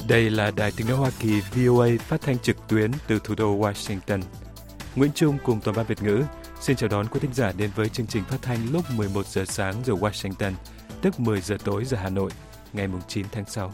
Đây là Đài Tiếng nói Hoa Kỳ VOA phát thanh trực tuyến từ thủ đô Washington. Nguyễn Trung cùng toàn ban Việt ngữ xin chào đón quý thính giả đến với chương trình phát thanh lúc 11 giờ sáng giờ Washington, tức 10 giờ tối giờ Hà Nội, ngày 9 tháng 6.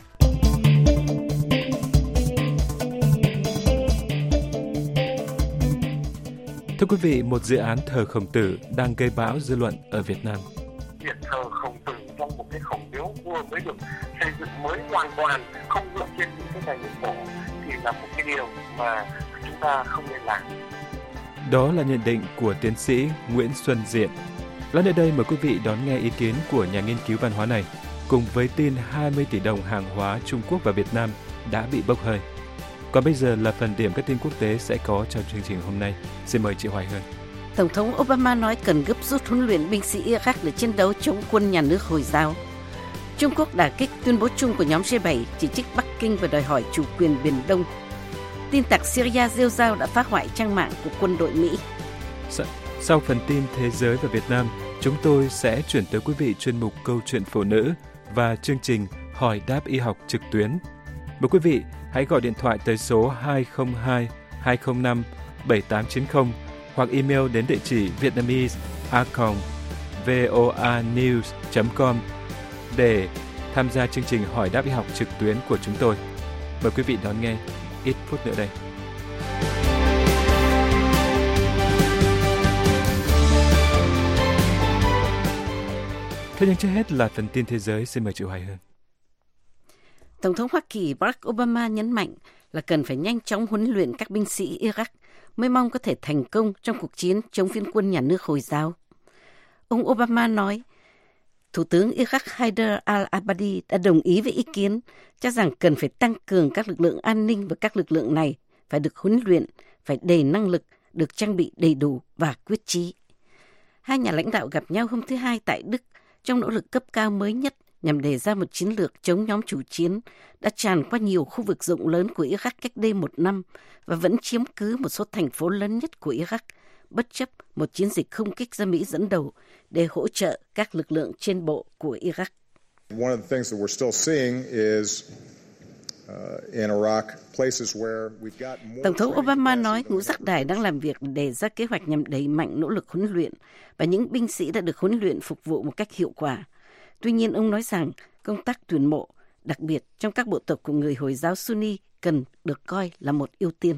Thưa quý vị, một dự án thờ Khổng Tử đang gây bão dư luận ở Việt Nam. Việc thờ Khổng Tử trong một cái khổng miếu vừa mới được xây dựng mới hoàn toàn, không dựa trên những cái tài liệu cổ thì là một cái điều mà chúng ta không nên làm. Đó là nhận định của tiến sĩ Nguyễn Xuân Diện. Lát nữa đây mời quý vị đón nghe ý kiến của nhà nghiên cứu văn hóa này, cùng với tin 20 tỷ đồng hàng hóa Trung Quốc và Việt Nam đã bị bốc hơi. Còn bây giờ là phần điểm các tin quốc tế sẽ có trong chương trình hôm nay. Xin mời chị Hoài Hương. Tổng thống Obama nói cần gấp rút huấn luyện binh sĩ Iraq để chiến đấu chống quân nhà nước Hồi giáo. Trung Quốc đả kích tuyên bố chung của nhóm G7 chỉ trích Bắc Kinh và đòi hỏi chủ quyền Biển Đông. Tin tặc Syria rêu rao đã phá hoại trang mạng của quân đội Mỹ. Sau phần tin thế giới và Việt Nam, chúng tôi sẽ chuyển tới quý vị chuyên mục Câu chuyện phụ nữ và chương trình Hỏi đáp y học trực tuyến. Mời quý vị hãy gọi điện thoại tới số 202 205 7890 hoặc email đến địa chỉ vietnamese@voanews.com để tham gia chương trình Hỏi đáp y học trực tuyến của chúng tôi. Mời quý vị đón nghe ít phút nữa đây. Thế nhưng trước hết là phần tin thế giới, xin mời chị Hoài Hương. Tổng thống Hoa Kỳ Barack Obama nhấn mạnh là cần phải nhanh chóng huấn luyện các binh sĩ Iraq mới mong có thể thành công trong cuộc chiến chống phiến quân nhà nước Hồi giáo. Ông Obama nói, Thủ tướng Iraq Haider al-Abadi đã đồng ý với ý kiến cho rằng cần phải tăng cường các lực lượng an ninh và các lực lượng này phải được huấn luyện, phải đầy năng lực, được trang bị đầy đủ và quyết chí. Hai nhà lãnh đạo gặp nhau hôm thứ Hai tại Đức trong nỗ lực cấp cao mới nhất nhằm đề ra một chiến lược chống nhóm chủ chiến đã tràn qua nhiều khu vực rộng lớn của Iraq cách đây 1 năm và vẫn chiếm cứ một số thành phố lớn nhất của Iraq, bất chấp một chiến dịch không kích do Mỹ dẫn đầu để hỗ trợ các lực lượng trên bộ của Iraq. Tổng thống Obama nói ngũ giác đài đang làm việc để đề ra kế hoạch nhằm đẩy mạnh nỗ lực huấn luyện và những binh sĩ đã được huấn luyện phục vụ một cách hiệu quả. Tuy nhiên, ông nói rằng công tác tuyển mộ, đặc biệt trong các bộ tộc của người Hồi giáo Sunni, cần được coi là một ưu tiên.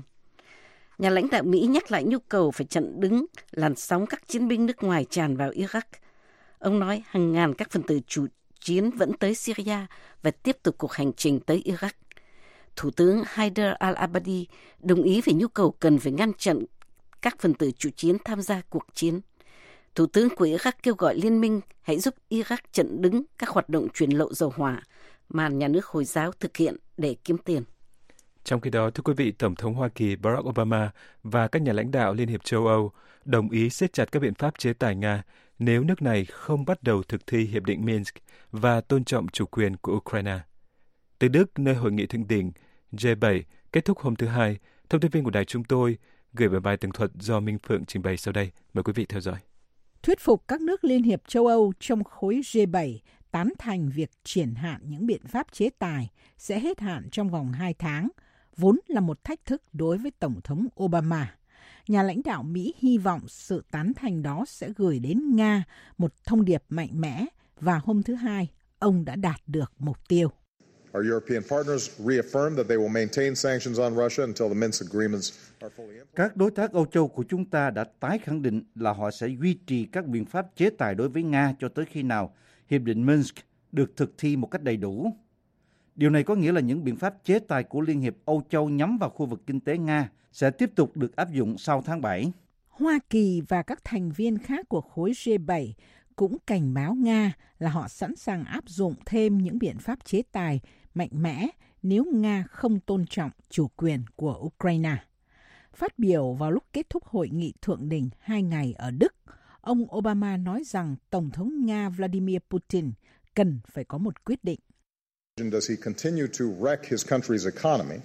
Nhà lãnh đạo Mỹ nhắc lại nhu cầu phải chặn đứng làn sóng các chiến binh nước ngoài tràn vào Iraq. Ông nói hàng ngàn các phần tử chủ chiến vẫn tới Syria và tiếp tục cuộc hành trình tới Iraq. Thủ tướng Haider al-Abadi đồng ý về nhu cầu cần phải ngăn chặn các phần tử chủ chiến tham gia cuộc chiến. Thủ tướng của Iraq kêu gọi liên minh hãy giúp Iraq chặn đứng các hoạt động chuyển lậu dầu hỏa mà nhà nước Hồi giáo thực hiện để kiếm tiền. Trong khi đó, thưa quý vị, Tổng thống Hoa Kỳ Barack Obama và các nhà lãnh đạo Liên hiệp châu Âu đồng ý siết chặt các biện pháp chế tài Nga nếu nước này không bắt đầu thực thi Hiệp định Minsk và tôn trọng chủ quyền của Ukraine. Từ Đức, nơi hội nghị thượng đỉnh G7 kết thúc hôm thứ Hai, thông tin viên của đài chúng tôi gửi về bài tường thuật do Minh Phượng trình bày sau đây. Mời quý vị theo dõi. Thuyết phục các nước Liên hiệp châu Âu trong khối G7 tán thành việc triển hạn những biện pháp chế tài sẽ hết hạn trong vòng 2 tháng, vốn là một thách thức đối với Tổng thống Obama. Nhà lãnh đạo Mỹ hy vọng sự tán thành đó sẽ gửi đến Nga một thông điệp mạnh mẽ và hôm thứ Hai, ông đã đạt được mục tiêu. Our European partners reaffirmed that they will maintain sanctions on Russia until the Minsk agreements are fully implemented. Các đối tác Âu Châu của chúng ta đã tái khẳng định là họ sẽ duy trì các biện pháp chế tài đối với Nga cho tới khi nào Hiệp định Minsk được thực thi một cách đầy đủ. Điều này có nghĩa là những biện pháp chế tài của Liên hiệp Âu Châu nhắm vào khu vực kinh tế Nga sẽ tiếp tục được áp dụng sau tháng 7. Hoa Kỳ và các thành viên khác của khối G7 cũng cảnh báo Nga là họ sẵn sàng áp dụng thêm những biện pháp chế tài mạnh mẽ nếu Nga không tôn trọng chủ quyền của Ukraine. Phát biểu vào lúc kết thúc hội nghị thượng đỉnh 2 ngày ở Đức, ông Obama nói rằng Tổng thống Nga Vladimir Putin cần phải có một quyết định. Does he continue to wreck his country's economy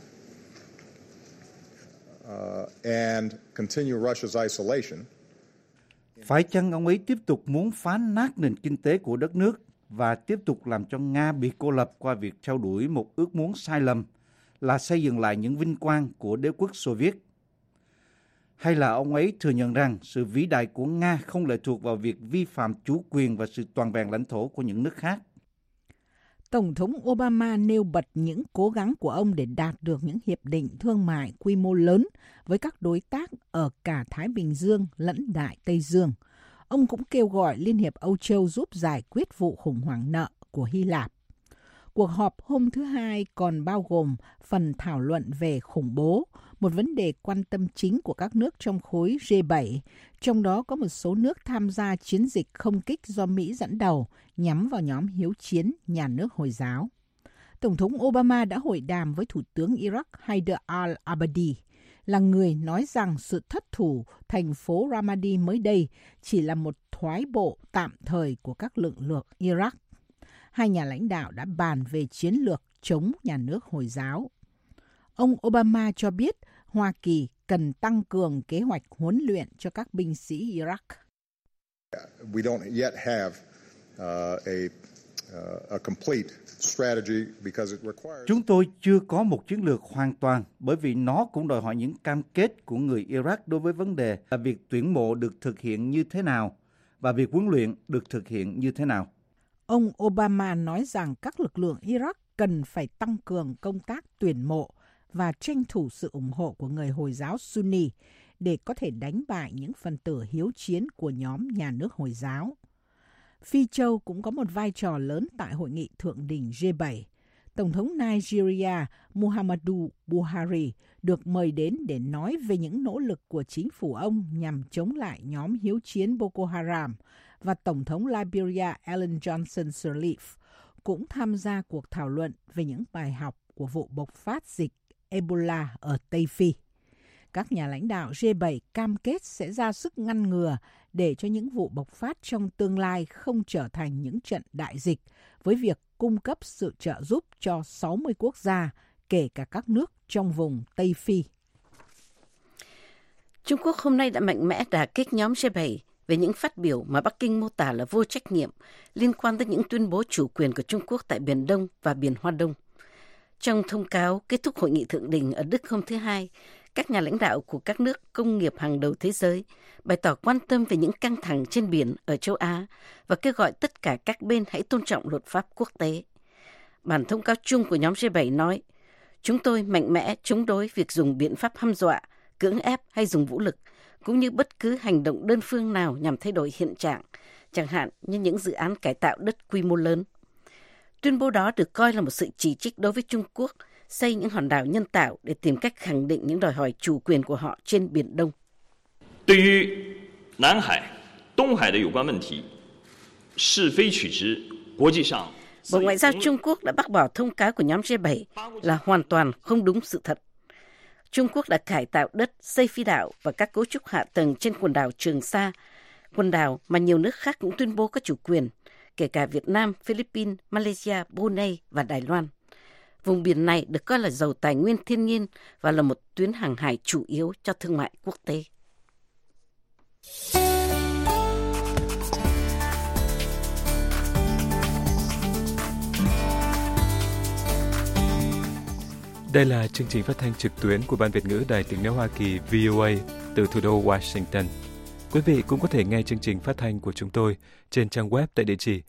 and continue Russia's isolation? Phải chăng ông ấy tiếp tục muốn phá nát nền kinh tế của đất nước và tiếp tục làm cho Nga bị cô lập qua việc theo đuổi một ước muốn sai lầm là xây dựng lại những vinh quang của đế quốc Xô Viết? Hay là ông ấy thừa nhận rằng sự vĩ đại của Nga không lệ thuộc vào việc vi phạm chủ quyền và sự toàn vẹn lãnh thổ của những nước khác? Tổng thống Obama nêu bật những cố gắng của ông để đạt được những hiệp định thương mại quy mô lớn với các đối tác ở cả Thái Bình Dương lẫn Đại Tây Dương. Ông cũng kêu gọi Liên hiệp Âu Châu giúp giải quyết vụ khủng hoảng nợ của Hy Lạp. Cuộc họp hôm thứ Hai còn bao gồm phần thảo luận về khủng bố, một vấn đề quan tâm chính của các nước trong khối G7, trong đó có một số nước tham gia chiến dịch không kích do Mỹ dẫn đầu nhắm vào nhóm hiếu chiến nhà nước Hồi giáo. Tổng thống Obama đã hội đàm với Thủ tướng Iraq Haider al-Abadi, là người nói rằng sự thất thủ thành phố Ramadi mới đây chỉ là một thoái bộ tạm thời của các lực lượng Iraq. Hai nhà lãnh đạo đã bàn về chiến lược chống nhà nước Hồi giáo. Ông Obama cho biết Hoa Kỳ cần tăng cường kế hoạch huấn luyện cho các binh sĩ Iraq. We don't yet have a complete strategy because it requires. Chúng tôi chưa có một chiến lược hoàn toàn bởi vì nó cũng đòi hỏi những cam kết của người Iraq đối với vấn đề là việc tuyển mộ được thực hiện như thế nào và việc huấn luyện được thực hiện như thế nào. Ông Obama nói rằng các lực lượng Iraq cần phải tăng cường công tác tuyển mộ và tranh thủ sự ủng hộ của người Hồi giáo Sunni để có thể đánh bại những phần tử hiếu chiến của nhóm nhà nước Hồi giáo. Phi châu cũng có một vai trò lớn tại hội nghị thượng đỉnh G7. Tổng thống Nigeria Muhammadu Buhari được mời đến để nói về những nỗ lực của chính phủ ông nhằm chống lại nhóm hiếu chiến Boko Haram, và Tổng thống Liberia Ellen Johnson Sirleaf cũng tham gia cuộc thảo luận về những bài học của vụ bộc phát dịch Ebola ở Tây Phi. Các nhà lãnh đạo G7 cam kết sẽ ra sức ngăn ngừa để cho những vụ bộc phát trong tương lai không trở thành những trận đại dịch, với việc cung cấp sự trợ giúp cho 60 quốc gia, kể cả các nước trong vùng Tây Phi. Trung Quốc hôm nay đã mạnh mẽ đả kích nhóm G7 về những phát biểu mà Bắc Kinh mô tả là vô trách nhiệm liên quan tới những tuyên bố chủ quyền của Trung Quốc tại Biển Đông và Biển Hoa Đông. Trong thông cáo kết thúc hội nghị thượng đỉnh ở Đức hôm thứ Hai, các nhà lãnh đạo của các nước công nghiệp hàng đầu thế giới bày tỏ quan tâm về những căng thẳng trên biển ở châu Á và kêu gọi tất cả các bên hãy tôn trọng luật pháp quốc tế. Bản thông cáo chung của nhóm G7 nói, chúng tôi mạnh mẽ chống đối việc dùng biện pháp hăm dọa, cưỡng ép hay dùng vũ lực, cũng như bất cứ hành động đơn phương nào nhằm thay đổi hiện trạng, chẳng hạn như những dự án cải tạo đất quy mô lớn. Tuyên bố đó được coi là một sự chỉ trích đối với Trung Quốc xây những hòn đảo nhân tạo để tìm cách khẳng định những đòi hỏi chủ quyền của họ trên Biển Đông. Đối với Nam Hải, Đông Hải的有关问题，是非曲直，国际上. Bộ Ngoại giao Trung Quốc đã bác bỏ thông cáo của nhóm G7 là hoàn toàn không đúng sự thật. Trung Quốc đã cải tạo đất, xây phi đạo và các cấu trúc hạ tầng trên quần đảo Trường Sa, quần đảo mà nhiều nước khác cũng tuyên bố có chủ quyền, kể cả Việt Nam, Philippines, Malaysia, Brunei và Đài Loan. Vùng biển này được coi là giàu tài nguyên thiên nhiên và là một tuyến hàng hải chủ yếu cho thương mại quốc tế. Đây là chương trình phát thanh trực tuyến của Ban Việt ngữ Đài Tiếng nói Hoa Kỳ VOA từ thủ đô Washington. Quý vị cũng có thể nghe chương trình phát thanh của chúng tôi trên trang web tại địa chỉ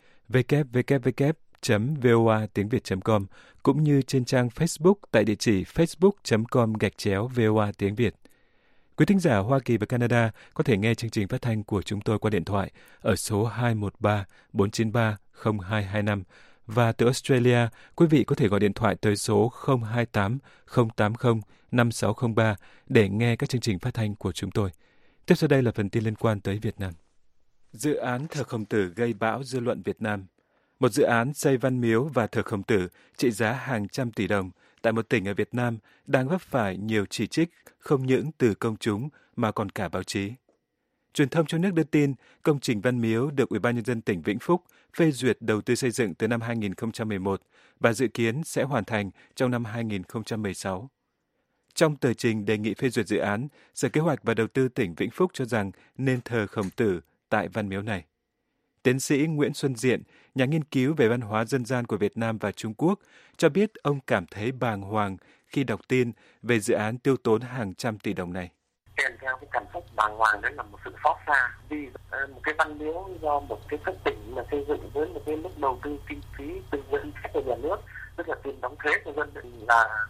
www.voatiengviet.com cũng như trên trang Facebook tại địa chỉ facebook.com/VOA tiếng Việt. Quý thính giả Hoa Kỳ và Canada có thể nghe chương trình phát thanh của chúng tôi qua điện thoại ở số 213 493 0225 và từ Australia, quý vị có thể gọi điện thoại tới số 028 080 5603 để nghe các chương trình phát thanh của chúng tôi. Tiếp sau đây là phần tin liên quan tới Việt Nam. Dự án thờ Khổng Tử gây bão dư luận Việt Nam. Một dự án xây văn miếu và thờ Khổng Tử trị giá hàng trăm tỷ đồng tại một tỉnh ở Việt Nam đang vấp phải nhiều chỉ trích không những từ công chúng mà còn cả báo chí. Truyền thông trong nước đưa tin công trình văn miếu được Ủy ban Nhân dân tỉnh Vĩnh Phúc phê duyệt đầu tư xây dựng từ năm 2011 và dự kiến sẽ hoàn thành trong năm 2016. Trong tờ trình đề nghị phê duyệt dự án, Sở Kế hoạch và Đầu tư tỉnh Vĩnh Phúc cho rằng nên thờ Khổng Tử tại văn miếu này. Tiến sĩ Nguyễn Xuân Diện, nhà nghiên cứu về văn hóa dân gian của Việt Nam và Trung Quốc, cho biết ông cảm thấy bàng hoàng khi đọc tin về dự án tiêu tốn hàng trăm tỷ đồng này. Kèm theo cái cảm xúc bàng hoàng đó là một sự xót xa, vì một cái văn miếu do một cái cấp tỉnh mà xây dựng với một cái mức đầu tư kinh phí từ ngân sách của nhà nước, tức là tiền đóng thuế của dân là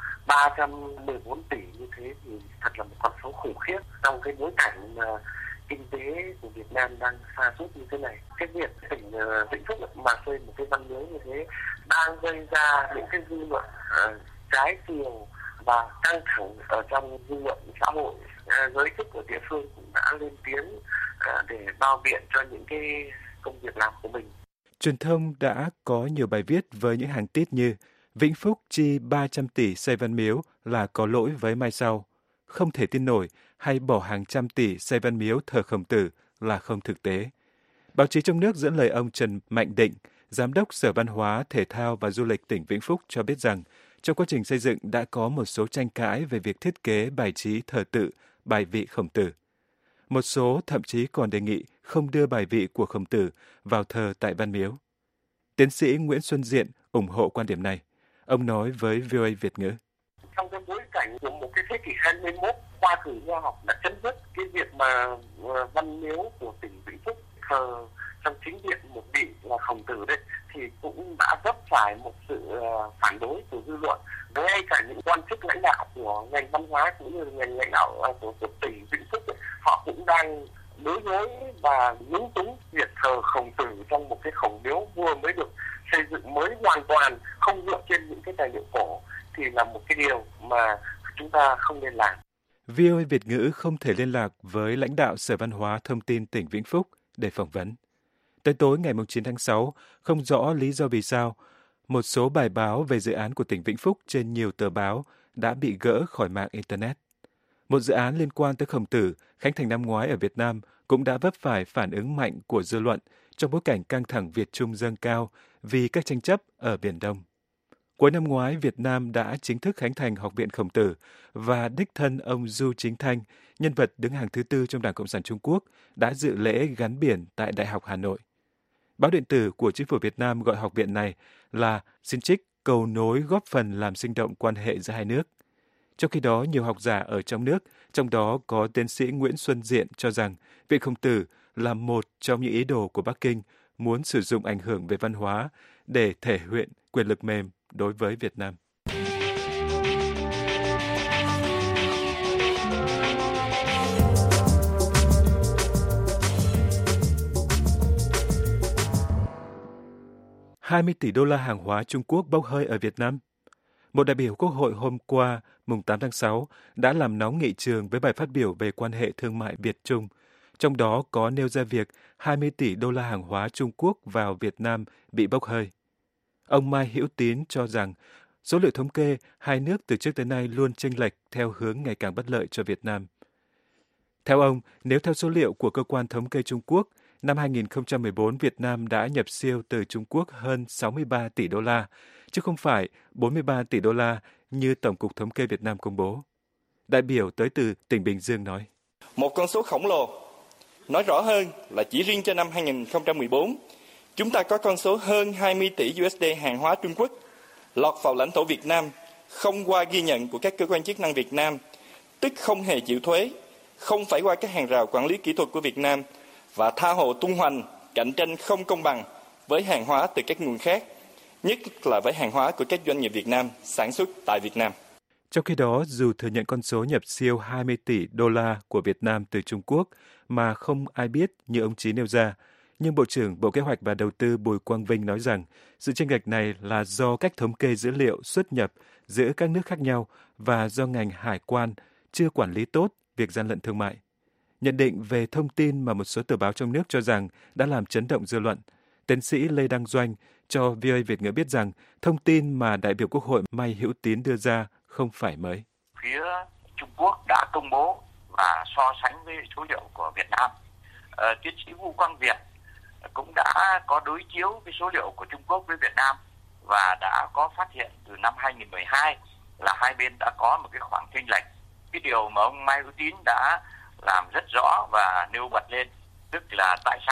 314 tỷ, như thế thì thật là một con số khủng khiếp trong cái bối cảnh mà kinh tế của Việt Nam đang sa sút như thế này. Cái việc tỉnh Vĩnh Phúc mà xây một cái văn miếu như thế đang gây ra những cái dư luận trái chiều và căng thẳng ở trong dư luận xã hội. Giới chức của địa phương cũng đã lên tiếng để bao biện cho những cái công việc làm của mình. Truyền thông đã có nhiều bài viết với những hàng tít như Vĩnh Phúc chi 300 tỷ xây văn miếu là có lỗi với mai sau, không thể tin nổi, hay bỏ hàng trăm tỷ xây văn miếu thờ Khổng Tử là không thực tế. Báo chí trong nước dẫn lời ông Trần Mạnh Định, Giám đốc Sở Văn hóa, Thể thao và Du lịch tỉnh Vĩnh Phúc cho biết rằng trong quá trình xây dựng đã có một số tranh cãi về việc thiết kế bài trí thờ tự, bài vị Khổng Tử. Một số thậm chí còn đề nghị không đưa bài vị của Khổng Tử vào thờ tại văn miếu. Tiến sĩ Nguyễn Xuân Diện ủng hộ quan điểm này. Ông nói với VOA Việt ngữ. Trong cái bối cảnh của một cái thế kỷ 21, khoa cử khoa học đã chấm dứt cái việc mà văn miếu của tỉnh Vĩnh Phúc thờ trong chính điện một vị là Khổng Tử đấy, thì cũng đã vấp phải một sự phản đối của dư luận. Ngay cả những quan chức lãnh đạo của ngành văn hóa cũng như ngành lãnh đạo của tỉnh Vĩnh Phúc ấy, họ cũng đang bối rối và lúng túng việc thờ Khổng Tử trong một cái khổng miếu vừa mới được xây dựng mới hoàn toàn, không dựa trên những cái tài liệu cổ, thì là một cái điều mà chúng ta không nên làm. VOA Việt ngữ không thể liên lạc với lãnh đạo Sở Văn hóa Thông tin tỉnh Vĩnh Phúc để phỏng vấn. Tới tối ngày 9 tháng 6, không rõ lý do vì sao, một số bài báo về dự án của tỉnh Vĩnh Phúc trên nhiều tờ báo đã bị gỡ khỏi mạng Internet. Một dự án liên quan tới Khổng Tử, khánh thành năm ngoái ở Việt Nam cũng đã vấp phải phản ứng mạnh của dư luận trong bối cảnh căng thẳng Việt-Trung dâng cao vì các tranh chấp ở Biển Đông. Cuối năm ngoái, Việt Nam đã chính thức khánh thành Học viện Khổng Tử và đích thân ông Du Chính Thanh, nhân vật đứng hàng thứ 4 trong Đảng Cộng sản Trung Quốc, đã dự lễ gắn biển tại Đại học Hà Nội. Báo điện tử của Chính phủ Việt Nam gọi học viện này là xin trích cầu nối góp phần làm sinh động quan hệ giữa hai nước. Trong khi đó, nhiều học giả ở trong nước, trong đó có tiến sĩ Nguyễn Xuân Diện cho rằng Viện Khổng Tử là một trong những ý đồ của Bắc Kinh muốn sử dụng ảnh hưởng về văn hóa để thể hiện quyền lực mềm đối với Việt Nam. $20 tỷ hàng hóa Trung Quốc bốc hơi ở Việt Nam. Một đại biểu Quốc hội hôm qua, mùng 8 tháng 6, đã làm nóng nghị trường với bài phát biểu về quan hệ thương mại Việt-Trung, trong đó có nêu ra việc $20 tỷ hàng hóa Trung Quốc vào Việt Nam bị bốc hơi. Ông Mai Hữu Tín cho rằng số liệu thống kê hai nước từ trước tới nay luôn chênh lệch theo hướng ngày càng bất lợi cho Việt Nam. Theo ông, nếu theo số liệu của Cơ quan Thống kê Trung Quốc, năm 2014 Việt Nam đã nhập siêu từ Trung Quốc hơn $63 tỷ, chứ không phải $43 tỷ như Tổng cục Thống kê Việt Nam công bố. Đại biểu tới từ tỉnh Bình Dương nói. Một con số khổng lồ. Nói rõ hơn là chỉ riêng cho năm 2014, chúng ta có con số hơn 20 tỷ USD hàng hóa Trung Quốc lọt vào lãnh thổ Việt Nam không qua ghi nhận của các cơ quan chức năng Việt Nam, tức không hề chịu thuế, không phải qua các hàng rào quản lý kỹ thuật của Việt Nam và tha hồ tung hoành, cạnh tranh không công bằng với hàng hóa từ các nguồn khác, nhất là với hàng hóa của các doanh nghiệp Việt Nam sản xuất tại Việt Nam. Trong khi đó, dù thừa nhận con số nhập siêu $20 tỷ của Việt Nam từ Trung Quốc mà không ai biết như ông Chí nêu ra, nhưng Bộ trưởng Bộ Kế hoạch và Đầu tư Bùi Quang Vinh nói rằng sự chênh lệch này là do cách thống kê dữ liệu xuất nhập giữa các nước khác nhau và do ngành hải quan chưa quản lý tốt việc gian lận thương mại. Nhận định về thông tin mà một số tờ báo trong nước cho rằng đã làm chấn động dư luận, tiến sĩ Lê Đăng Doanh cho VOA Việt ngữ biết rằng thông tin mà đại biểu Quốc hội Mai Hữu Tín đưa ra không phải mới. Phía Trung Quốc đã công bố và so sánh với số liệu của Việt Nam. Tiến sĩ Vũ Quang Việt cũng đã có đối chiếu cái số liệu của Trung Quốc với Việt Nam và đã có phát hiện từ năm 2012 là hai bên đã có một cái khoảng chênh lệch. Cái điều mà ông Mai Hữu Tín đã làm rất rõ và nêu bật lên, tức là tại sao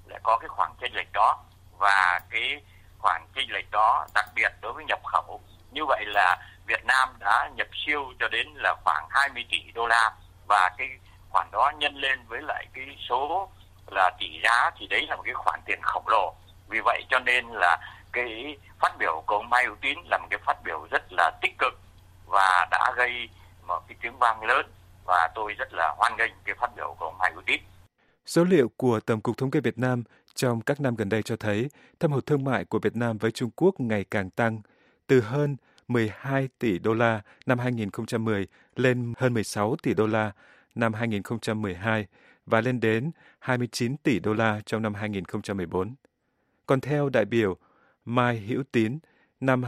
lại có cái khoản chênh lệch đó, và cái khoản chênh lệch đó đặc biệt đối với nhập khẩu. Như vậy là Việt Nam đã nhập siêu cho đến là khoảng 20 tỷ đô la, và cái khoản đó nhân lên với lại cái số là tỷ giá thì đấy là một cái khoản tiền khổng lồ. Vì vậy cho nên là cái phát biểu của ông Mai Hữu Tín là một cái phát biểu rất là tích cực và đã gây một cái tiếng vang lớn, và tôi rất là hoan nghênh cái phát biểu của ông Mai Hữu Tín. Số liệu của Tổng cục Thống kê Việt Nam trong các năm gần đây cho thấy thâm hụt thương mại của Việt Nam với Trung Quốc ngày càng tăng, từ hơn 12 tỷ đô la năm 2010 lên hơn 16 tỷ đô la năm 2012 và lên đến 29 tỷ đô la trong năm 2014. Còn theo đại biểu Mai Hữu Tín, năm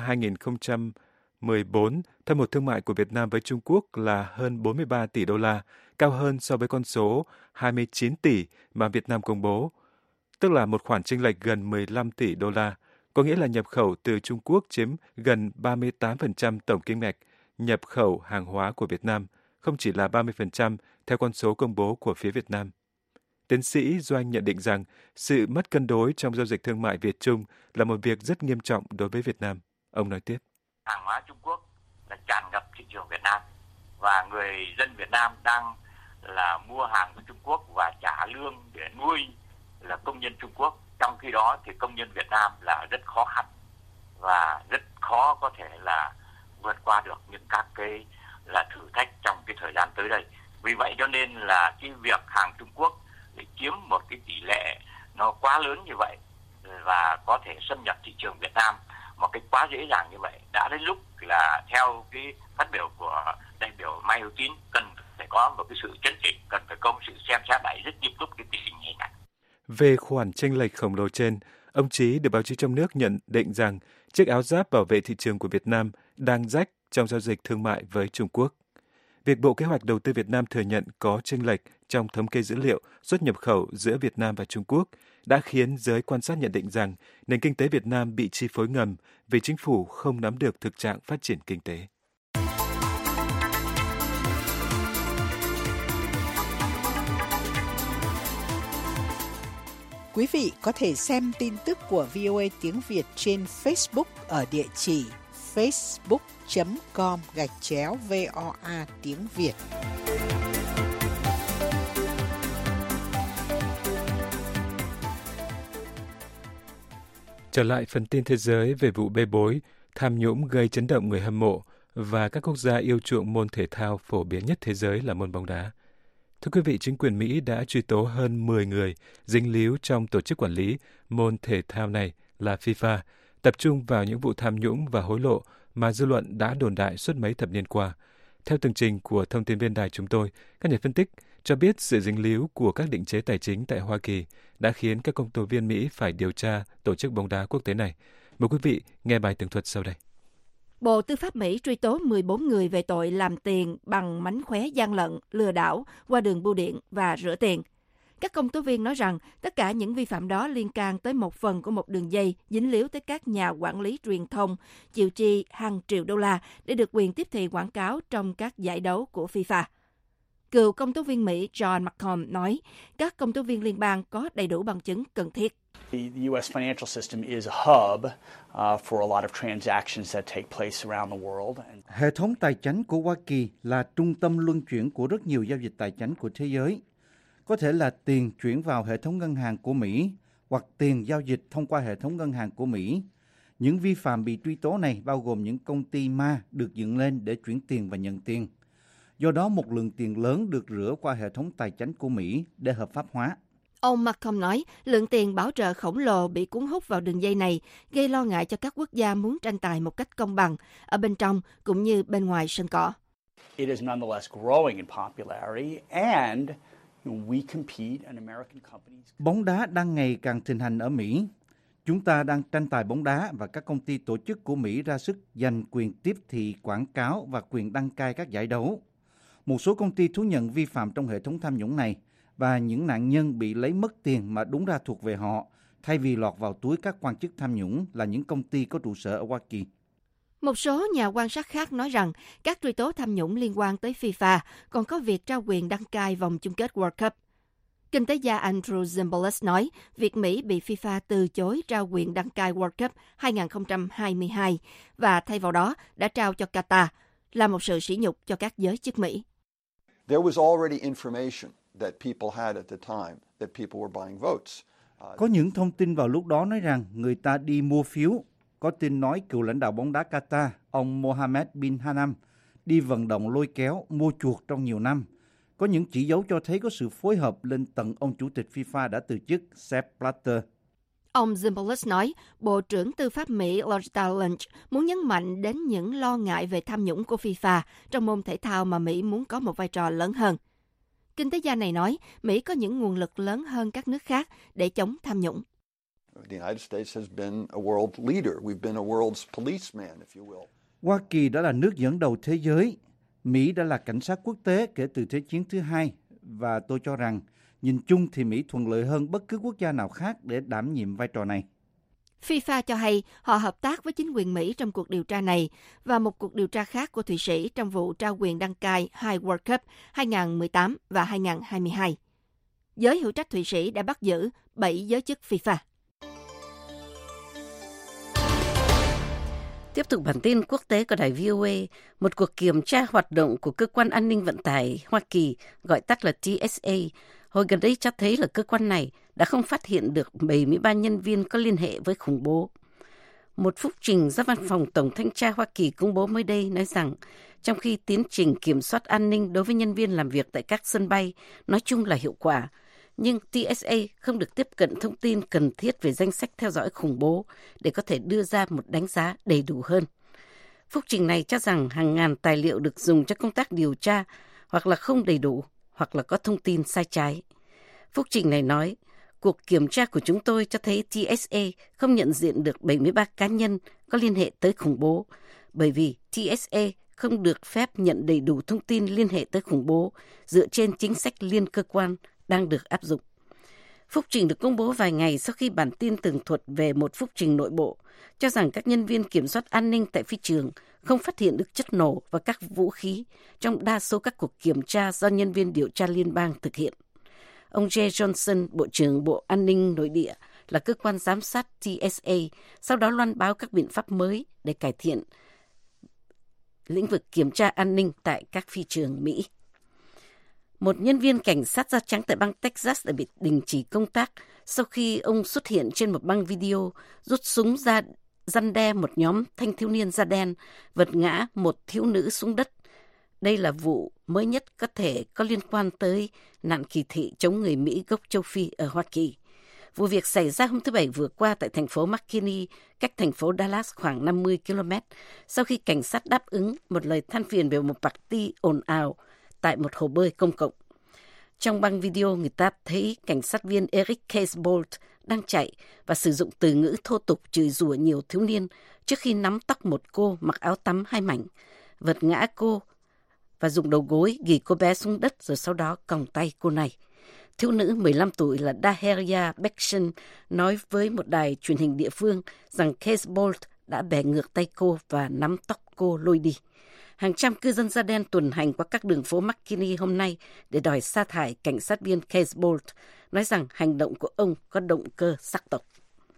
2014, thâm hụt thương mại của Việt Nam với Trung Quốc là hơn 43 tỷ đô la, cao hơn so với con số 29 tỷ mà Việt Nam công bố, tức là một khoản chênh lệch gần 15 tỷ đô la, có nghĩa là nhập khẩu từ Trung Quốc chiếm gần 38% tổng kim ngạch nhập khẩu hàng hóa của Việt Nam, không chỉ là 30% theo con số công bố của phía Việt Nam. Tiến sĩ Doanh nhận định rằng sự mất cân đối trong giao dịch thương mại Việt-Trung là một việc rất nghiêm trọng đối với Việt Nam. Ông nói tiếp. Hàng hóa Trung Quốc là tràn ngập thị trường Việt Nam, và người dân Việt Nam đang là mua hàng của Trung Quốc và trả lương để nuôi là công nhân Trung Quốc. Trong khi đó thì công nhân Việt Nam là rất khó khăn và rất khó có thể là vượt qua được những các cái là thử thách trong cái thời gian tới đây. Vì vậy cho nên là cái việc hàng Trung Quốc để chiếm một cái tỷ lệ nó quá lớn như vậy và có thể xâm nhập thị trường Việt Nam một cách quá dễ dàng như vậy, đã đến lúc là theo cái phát biểu của đại biểu Mai Hữu Tín cần phải có một cái sự chấn chỉnh, cần phải có một sự xem xét lại rất nghiêm túc cái tình hình này. Về khoản chênh lệch khổng lồ trên, ông Chí được báo chí trong nước nhận định rằng chiếc áo giáp bảo vệ thị trường của Việt Nam đang rách trong giao dịch thương mại với Trung Quốc. Việc Bộ Kế hoạch Đầu tư Việt Nam thừa nhận có chênh lệch trong thống kê dữ liệu xuất nhập khẩu giữa Việt Nam và Trung Quốc đã khiến giới quan sát nhận định rằng nền kinh tế Việt Nam bị chi phối ngầm vì chính phủ không nắm được thực trạng phát triển kinh tế. Quý vị có thể xem tin tức của VOA tiếng Việt trên Facebook ở địa chỉ facebook.com/VOA tiếng Việt. Trở lại phần tin thế giới về vụ bê bối, tham nhũng gây chấn động người hâm mộ và các quốc gia yêu chuộng môn thể thao phổ biến nhất thế giới là môn bóng đá. Thưa quý vị, chính quyền Mỹ đã truy tố hơn 10 người dính líu trong tổ chức quản lý môn thể thao này là FIFA, tập trung vào những vụ tham nhũng và hối lộ mà dư luận đã đồn đại suốt mấy thập niên qua. Theo tường trình của thông tin viên đài chúng tôi, các nhà phân tích cho biết sự dính líu của các định chế tài chính tại Hoa Kỳ đã khiến các công tố viên Mỹ phải điều tra tổ chức bóng đá quốc tế này. Mời quý vị nghe bài tường thuật sau đây. Bộ Tư pháp Mỹ truy tố 14 người về tội làm tiền bằng mánh khóe gian lận, lừa đảo, qua đường bưu điện và rửa tiền. Các công tố viên nói rằng tất cả những vi phạm đó liên can tới một phần của một đường dây dính líu tới các nhà quản lý truyền thông chịu chi hàng triệu đô la để được quyền tiếp thị quảng cáo trong các giải đấu của FIFA. Cựu công tố viên Mỹ John McComb nói các công tố viên liên bang có đầy đủ bằng chứng cần thiết. The U.S. financial system is a hub for a lot of transactions that take place around the world. Hệ thống tài chính của Hoa Kỳ là trung tâm luân chuyển của rất nhiều giao dịch tài chính của thế giới. Có thể là tiền chuyển vào hệ thống ngân hàng của Mỹ hoặc tiền giao dịch thông qua hệ thống ngân hàng của Mỹ. Những vi phạm bị truy tố này bao gồm những công ty ma được dựng lên để chuyển tiền và nhận tiền. Do đó, một lượng tiền lớn được rửa qua hệ thống tài chính của Mỹ để hợp pháp hóa. Ông Malcolm nói lượng tiền bảo trợ khổng lồ bị cuốn hút vào đường dây này gây lo ngại cho các quốc gia muốn tranh tài một cách công bằng ở bên trong cũng như bên ngoài sân cỏ. It is nonetheless growing in popularity and we compete in American companies. Bóng đá đang ngày càng thịnh hành ở Mỹ. Chúng ta đang tranh tài bóng đá và các công ty tổ chức của Mỹ ra sức giành quyền tiếp thị quảng cáo và quyền đăng cai các giải đấu. Một số công ty thú nhận vi phạm trong hệ thống tham nhũng này và những nạn nhân bị lấy mất tiền mà đúng ra thuộc về họ, thay vì lọt vào túi các quan chức tham nhũng là những công ty có trụ sở ở Hoa Kỳ. Một số nhà quan sát khác nói rằng các truy tố tham nhũng liên quan tới FIFA còn có việc trao quyền đăng cai vòng chung kết World Cup. Kinh tế gia Andrew Zimbalist nói việc Mỹ bị FIFA từ chối trao quyền đăng cai World Cup 2022 và thay vào đó đã trao cho Qatar là một sự sỉ nhục cho các giới chức Mỹ. There was already information that people had at the time that people were buying votes. Có những thông tin vào lúc đó nói rằng người ta đi mua phiếu. Có tin nói cựu lãnh đạo bóng đá Qatar, ông Mohammed bin Hanam, đi vận động lôi kéo, mua chuộc trong nhiều năm. Có những chỉ dấu cho thấy có sự phối hợp lên tận ông chủ tịch FIFA đã từ chức, Sepp Blatter. Ông Zimbalist nói, Bộ trưởng Tư pháp Mỹ Loretta Lynch muốn nhấn mạnh đến những lo ngại về tham nhũng của FIFA trong môn thể thao mà Mỹ muốn có một vai trò lớn hơn. Kinh tế gia này nói, Mỹ có những nguồn lực lớn hơn các nước khác để chống tham nhũng. Hoa Kỳ đã là nước dẫn đầu thế giới. Mỹ đã là cảnh sát quốc tế kể từ Thế chiến thứ hai và tôi cho rằng nhìn chung thì Mỹ thuận lợi hơn bất cứ quốc gia nào khác để đảm nhiệm vai trò này. FIFA cho hay họ hợp tác với chính quyền Mỹ trong cuộc điều tra này và một cuộc điều tra khác của Thụy Sĩ trong vụ trao quyền đăng cai 2 World Cup 2018 và 2022. Giới hữu trách Thụy Sĩ đã bắt giữ 7 giới chức FIFA. Tiếp tục bản tin quốc tế của đài VOA, một cuộc kiểm tra hoạt động của Cơ quan An ninh Vận tải Hoa Kỳ, gọi tắt là TSA, hồi gần đây cho thấy là cơ quan này đã không phát hiện được 73 nhân viên có liên hệ với khủng bố. Một phúc trình do Văn phòng Tổng thanh tra Hoa Kỳ công bố mới đây nói rằng, trong khi tiến trình kiểm soát an ninh đối với nhân viên làm việc tại các sân bay nói chung là hiệu quả, nhưng TSA không được tiếp cận thông tin cần thiết về danh sách theo dõi khủng bố để có thể đưa ra một đánh giá đầy đủ hơn. Phúc trình này cho rằng hàng ngàn tài liệu được dùng cho công tác điều tra hoặc là không đầy đủ hoặc là có thông tin sai trái. Phúc trình này nói, cuộc kiểm tra của chúng tôi cho thấy TSA không nhận diện được 73 cá nhân có liên hệ tới khủng bố, bởi vì TSA không được phép nhận đầy đủ thông tin liên hệ tới khủng bố dựa trên chính sách liên cơ quan đang được áp dụng. Phúc trình được công bố vài ngày sau khi bản tin tường thuật về một phúc trình nội bộ cho rằng các nhân viên kiểm soát an ninh tại phi trường không phát hiện được chất nổ và các vũ khí trong đa số các cuộc kiểm tra do nhân viên điều tra liên bang thực hiện. Ông Jay Johnson, Bộ trưởng Bộ An ninh Nội địa, là cơ quan giám sát TSA, sau đó loan báo các biện pháp mới để cải thiện lĩnh vực kiểm tra an ninh tại các phi trường Mỹ. Một nhân viên cảnh sát da trắng tại bang Texas đã bị đình chỉ công tác sau khi ông xuất hiện trên một băng video rút súng ra răn đe một nhóm thanh thiếu niên da đen vật ngã một thiếu nữ xuống đất. Đây là vụ mới nhất có thể có liên quan tới nạn kỳ thị chống người Mỹ gốc châu Phi ở Hoa Kỳ. Vụ việc xảy ra hôm thứ Bảy vừa qua tại thành phố McKinney, cách thành phố Dallas khoảng 50 km, sau khi cảnh sát đáp ứng một lời than phiền về một party ồn ào tại một hồ bơi công cộng. Trong băng video, người ta thấy cảnh sát viên Eric Casebolt đang chạy và sử dụng từ ngữ thô tục chửi rủa nhiều thiếu niên trước khi nắm tóc một cô mặc áo tắm hai mảnh, vật ngã cô và dùng đầu gối ghì cô bé xuống đất rồi sau đó còng tay cô này. Thiếu nữ 15 tuổi là Daheria Beckson nói với một đài truyền hình địa phương rằng Casebolt đã bẻ ngược tay cô và nắm tóc cô lôi đi. Hàng trăm cư dân da đen tuần hành qua các đường phố McKinney hôm nay để đòi sa thải cảnh sát viên Casebolt, nói rằng hành động của ông có động cơ sắc tộc.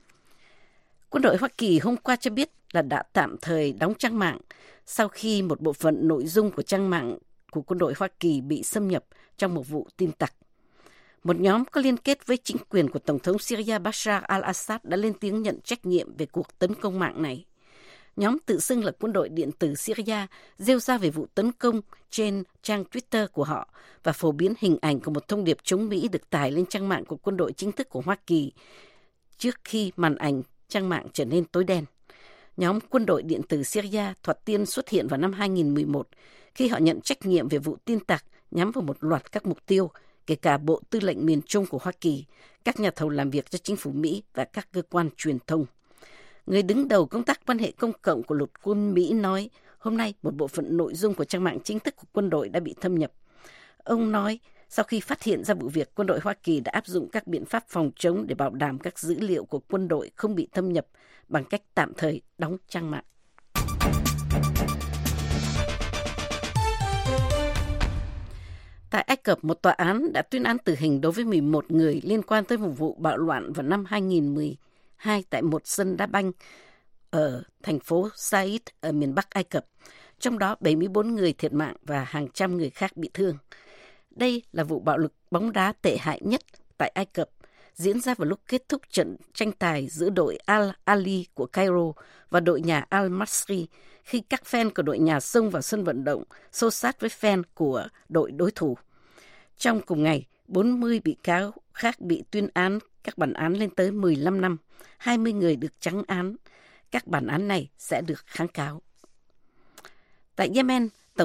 Quân đội Hoa Kỳ hôm qua cho biết là đã tạm thời đóng trang mạng sau khi một bộ phận nội dung của trang mạng của quân đội Hoa Kỳ bị xâm nhập trong một vụ tin tặc. Một nhóm có liên kết với chính quyền của Tổng thống Syria Bashar al-Assad đã lên tiếng nhận trách nhiệm về cuộc tấn công mạng này. Nhóm tự xưng là quân đội điện tử Syria rêu ra về vụ tấn công trên trang Twitter của họ và phổ biến hình ảnh của một thông điệp chống Mỹ được tải lên trang mạng của quân đội chính thức của Hoa Kỳ trước khi màn ảnh trang mạng trở nên tối đen. Nhóm quân đội điện tử Syria thoạt tiên xuất hiện vào năm 2011 khi họ nhận trách nhiệm về vụ tin tặc nhắm vào một loạt các mục tiêu, kể cả Bộ Tư lệnh miền Trung của Hoa Kỳ, các nhà thầu làm việc cho chính phủ Mỹ và các cơ quan truyền thông. Người đứng đầu công tác quan hệ công cộng của lục quân Mỹ nói, hôm nay một bộ phận nội dung của trang mạng chính thức của quân đội đã bị thâm nhập. Ông nói, sau khi phát hiện ra vụ việc, quân đội Hoa Kỳ đã áp dụng các biện pháp phòng chống để bảo đảm các dữ liệu của quân đội không bị thâm nhập bằng cách tạm thời đóng trang mạng. Tại Ai Cập, một tòa án đã tuyên án tử hình đối với 11 người liên quan tới một vụ bạo loạn vào năm 2012 tại một sân đá banh ở thành phố Said ở miền Bắc Ai Cập. Trong đó 74 người thiệt mạng và hàng trăm người khác bị thương. Đây là vụ bạo lực bóng đá tệ hại nhất tại Ai Cập, diễn ra vào lúc kết thúc trận tranh tài giữa đội Al-Ahly của Cairo và đội nhà Al-Masri khi các fan của đội nhà xông vào sân vận động xô xát với fan của đội đối thủ. Trong cùng ngày, 40 bị cáo khác bị tuyên án các bản án lên tới 15 năm, 20 người được trắng án. Các bản án này sẽ được kháng cáo. Tại Yemen,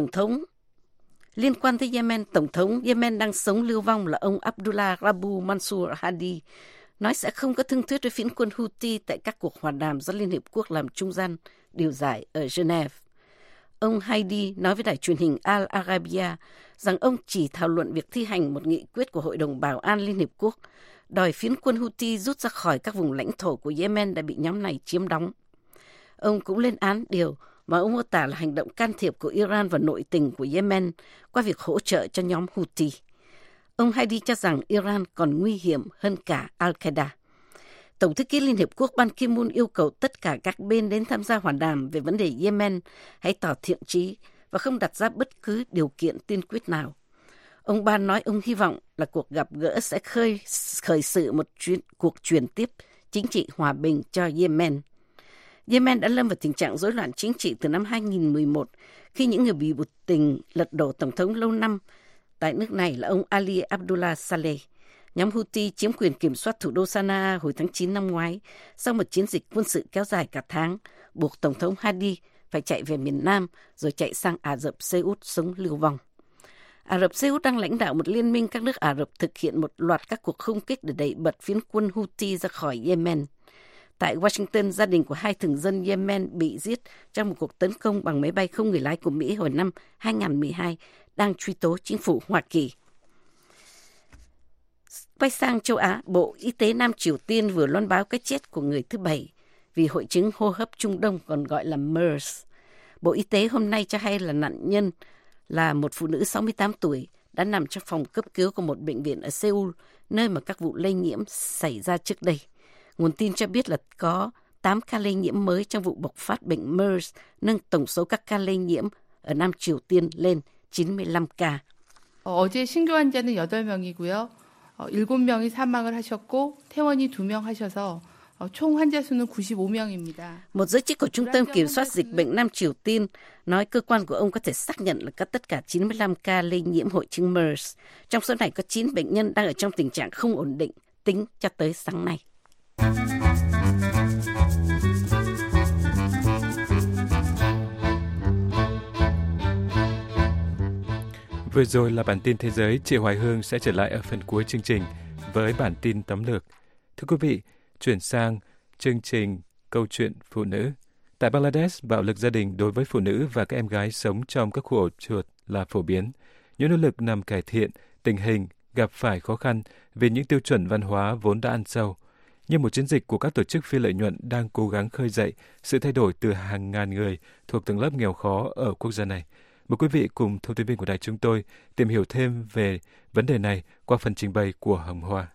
Liên quan tới Yemen, Tổng thống Yemen đang sống lưu vong là ông Abdullah Rabu Mansur Hadi, nói sẽ không có thương thuyết với phiến quân Houthi tại các cuộc hòa đàm do Liên Hiệp Quốc làm trung gian điều giải ở Geneva. Ông Hadi nói với đài truyền hình Al Arabiya rằng ông chỉ thảo luận việc thi hành một nghị quyết của Hội đồng Bảo an Liên Hiệp Quốc, đòi phiến quân Houthi rút ra khỏi các vùng lãnh thổ của Yemen đã bị nhóm này chiếm đóng. Ông cũng lên án điều mà ông mô tả là hành động can thiệp của Iran vào nội tình của Yemen qua việc hỗ trợ cho nhóm Houthi. Ông Hadi cho rằng Iran còn nguy hiểm hơn cả Al-Qaeda. Tổng thư ký Liên Hiệp Quốc Ban Ki-moon yêu cầu tất cả các bên đến tham gia hòa đàm về vấn đề Yemen hãy tỏ thiện chí và không đặt ra bất cứ điều kiện tiên quyết nào. Ông Ban nói ông hy vọng là cuộc gặp gỡ sẽ khởi sự một cuộc chuyển tiếp chính trị hòa bình cho Yemen. Yemen đã lâm vào tình trạng rối loạn chính trị từ năm 2011 khi những người bị biểu tình lật đổ tổng thống lâu năm tại nước này là ông Ali Abdullah Saleh. Nhóm Houthi chiếm quyền kiểm soát thủ đô Sanaa hồi tháng 9 năm ngoái sau một chiến dịch quân sự kéo dài cả tháng, buộc Tổng thống Hadi phải chạy về miền Nam rồi chạy sang Ả Rập Xê Út sống lưu vong. Ả Rập Xê Út đang lãnh đạo một liên minh các nước Ả Rập thực hiện một loạt các cuộc không kích để đẩy bật phiến quân Houthi ra khỏi Yemen. Tại Washington, gia đình của 2 thường dân Yemen bị giết trong một cuộc tấn công bằng máy bay không người lái của Mỹ hồi năm 2012 đang truy tố chính phủ Hoa Kỳ. Quay sang châu Á, Bộ Y tế Nam Triều Tiên vừa loan báo cái chết của người thứ 7 vì hội chứng hô hấp Trung Đông còn gọi là MERS. Bộ Y tế hôm nay cho hay là nạn nhân là một phụ nữ 68 tuổi đã nằm trong phòng cấp cứu của một bệnh viện ở Seoul, nơi mà các vụ lây nhiễm xảy ra trước đây. Nguồn tin cho biết là có 8 ca lây nhiễm mới trong vụ bộc phát bệnh MERS, nâng tổng số các ca lây nhiễm ở Nam Triều Tiên lên 95 ca. 어제 신규 환자는 8명이고요. 7명이 사망을 하셨고 퇴원이 2명 하셔서 총 환자 수는 95명입니다. Một giới chức của Trung tâm Kiểm soát Dịch bệnh Nam Triều Tiên nói cơ quan của ông có thể xác nhận là có tất cả 95 ca lây nhiễm hội chứng MERS. Trong số này có 9 bệnh nhân đang ở trong tình trạng không ổn định tính cho tới sáng nay. Vừa rồi là bản tin thế giới. Chị Hoài Hương sẽ trở lại ở phần cuối chương trình với bản tin tóm lược. Thưa quý vị, chuyển sang chương trình Câu chuyện phụ nữ. Tại Bangladesh, bạo lực gia đình đối với phụ nữ và các em gái sống trong các khu ổ chuột là phổ biến. Những nỗ lực nhằm cải thiện tình hình gặp phải khó khăn vì những tiêu chuẩn văn hóa vốn đã ăn sâu. Như một chiến dịch của các tổ chức phi lợi nhuận đang cố gắng khơi dậy sự thay đổi từ hàng ngàn người thuộc tầng lớp nghèo khó ở quốc gia này. Mời quý vị cùng thông tin viên của đài chúng tôi tìm hiểu thêm về vấn đề này qua phần trình bày của Hồng Hoa.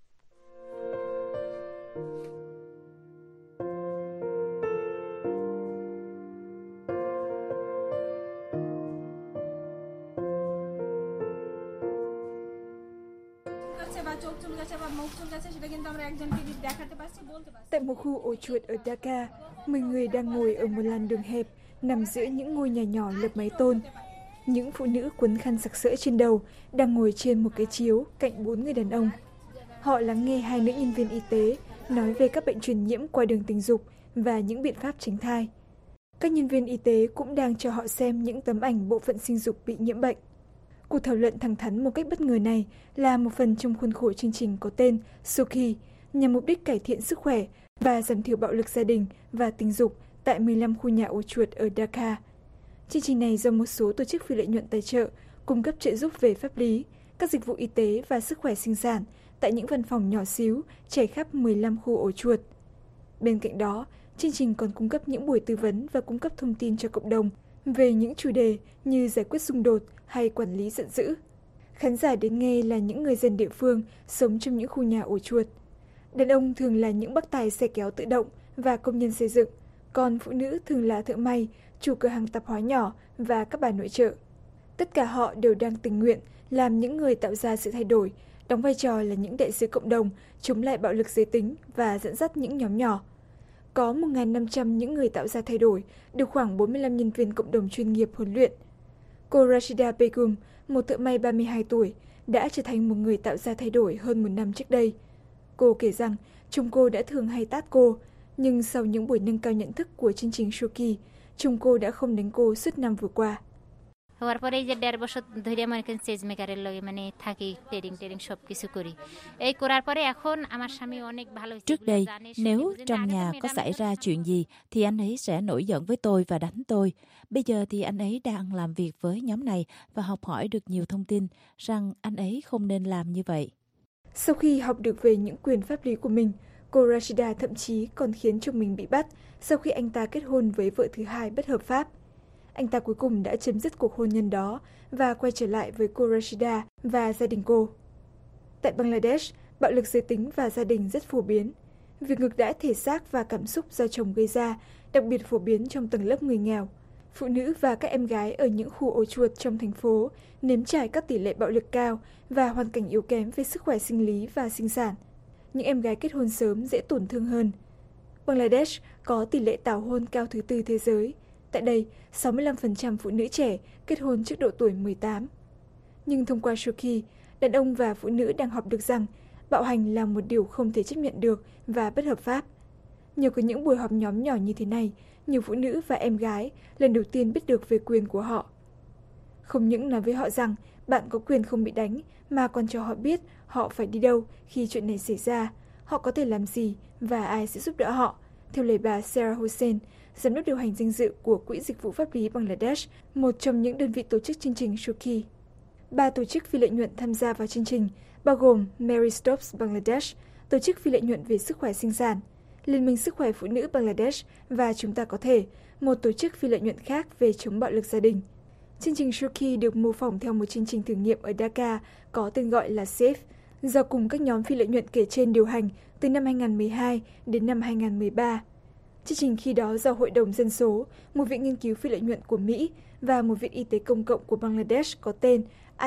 Tại một khu ổ chuột ở Dhaka, 10 người đang ngồi ở một làn đường hẹp nằm giữa những ngôi nhà nhỏ lợp mái tôn. Những phụ nữ quấn khăn sặc sỡ trên đầu đang ngồi trên một cái chiếu cạnh 4 người đàn ông. Họ lắng nghe 2 nữ nhân viên y tế nói về các bệnh truyền nhiễm qua đường tình dục và những biện pháp tránh thai. Các nhân viên y tế cũng đang cho họ xem những tấm ảnh bộ phận sinh dục bị nhiễm bệnh. Cuộc thảo luận thẳng thắn một cách bất ngờ này là một phần trong khuôn khổ chương trình có tên Suki, nhằm mục đích cải thiện sức khỏe và giảm thiểu bạo lực gia đình và tình dục tại 15 khu nhà ổ chuột ở Dhaka. Chương trình này do một số tổ chức phi lợi nhuận tài trợ, cung cấp trợ giúp về pháp lý, các dịch vụ y tế và sức khỏe sinh sản tại những văn phòng nhỏ xíu trải khắp 15 khu ổ chuột. Bên cạnh đó, chương trình còn cung cấp những buổi tư vấn và cung cấp thông tin cho cộng đồng về những chủ đề như giải quyết xung đột hay quản lý giận dữ. Khán giả đến nghe là những người dân địa phương sống trong những khu nhà ổ chuột. Đàn ông thường là những bác tài xe kéo tự động và công nhân xây dựng, còn phụ nữ thường là thợ may, chủ cửa hàng tạp hóa nhỏ và các bà nội trợ. Tất cả họ đều đang tình nguyện làm những người tạo ra sự thay đổi, đóng vai trò là những đại sứ cộng đồng chống lại bạo lực giới tính và dẫn dắt những nhóm nhỏ. Có 1.500 những người tạo ra thay đổi, được khoảng 45 nhân viên cộng đồng chuyên nghiệp huấn luyện. Cô Rashida Begum, một thợ may 32 tuổi, đã trở thành một người tạo ra thay đổi hơn một năm trước đây. Cô kể rằng chồng cô đã thường hay tát cô, nhưng sau những buổi nâng cao nhận thức của chương trình Shoki, chồng cô đã không đánh cô suốt năm vừa qua. Trước đây, nếu trong nhà có xảy ra chuyện gì thì anh ấy sẽ nổi giận với tôi và đánh tôi. Bây giờ thì anh ấy đang làm việc với nhóm này và học hỏi được nhiều thông tin rằng anh ấy không nên làm như vậy. Sau khi học được về những quyền pháp lý của mình, cô Rashida thậm chí còn khiến chồng mình bị bắt sau khi anh ta kết hôn với vợ thứ hai bất hợp pháp. Anh ta cuối cùng đã chấm dứt cuộc hôn nhân đó và quay trở lại với cô Rashida và gia đình cô. Tại Bangladesh, bạo lực giới tính và gia đình rất phổ biến. Việc ngược đãi thể xác và cảm xúc do chồng gây ra đặc biệt phổ biến trong tầng lớp người nghèo. Phụ nữ và các em gái ở những khu ổ chuột trong thành phố nếm trải các tỷ lệ bạo lực cao và hoàn cảnh yếu kém về sức khỏe sinh lý và sinh sản. Những em gái kết hôn sớm dễ tổn thương hơn. Bangladesh có tỷ lệ tảo hôn cao thứ tư thế giới. Tại đây, 65% phụ nữ trẻ kết hôn trước độ tuổi 18. Nhưng thông qua Shoki, đàn ông và phụ nữ đang học được rằng bạo hành là một điều không thể chấp nhận được và bất hợp pháp. Nhờ có những buổi họp nhóm nhỏ như thế này, nhiều phụ nữ và em gái lần đầu tiên biết được về quyền của họ. Không những nói với họ rằng bạn có quyền không bị đánh, mà còn cho họ biết họ phải đi đâu khi chuyện này xảy ra, họ có thể làm gì và ai sẽ giúp đỡ họ, theo lời bà Sarah Hossain, giám đốc điều hành danh dự của Quỹ Dịch vụ Pháp lý Bangladesh, một trong những đơn vị tổ chức chương trình Shoki. 3 tổ chức phi lợi nhuận tham gia vào chương trình, bao gồm Mary Stopes Bangladesh, tổ chức phi lợi nhuận về sức khỏe sinh sản, Liên minh Sức khỏe Phụ nữ Bangladesh và Chúng ta có thể, một tổ chức phi lợi nhuận khác về chống bạo lực gia đình. Chương trình Shoki được mô phỏng theo một chương trình thử nghiệm ở Dhaka có tên gọi là SAFE, do cùng các nhóm phi lợi nhuận kể trên điều hành từ năm 2012 đến năm 2013. Chương trình khi đó do Hội đồng Dân số, một viện nghiên cứu phi lợi nhuận của Mỹ và một viện y tế công cộng của Bangladesh có tên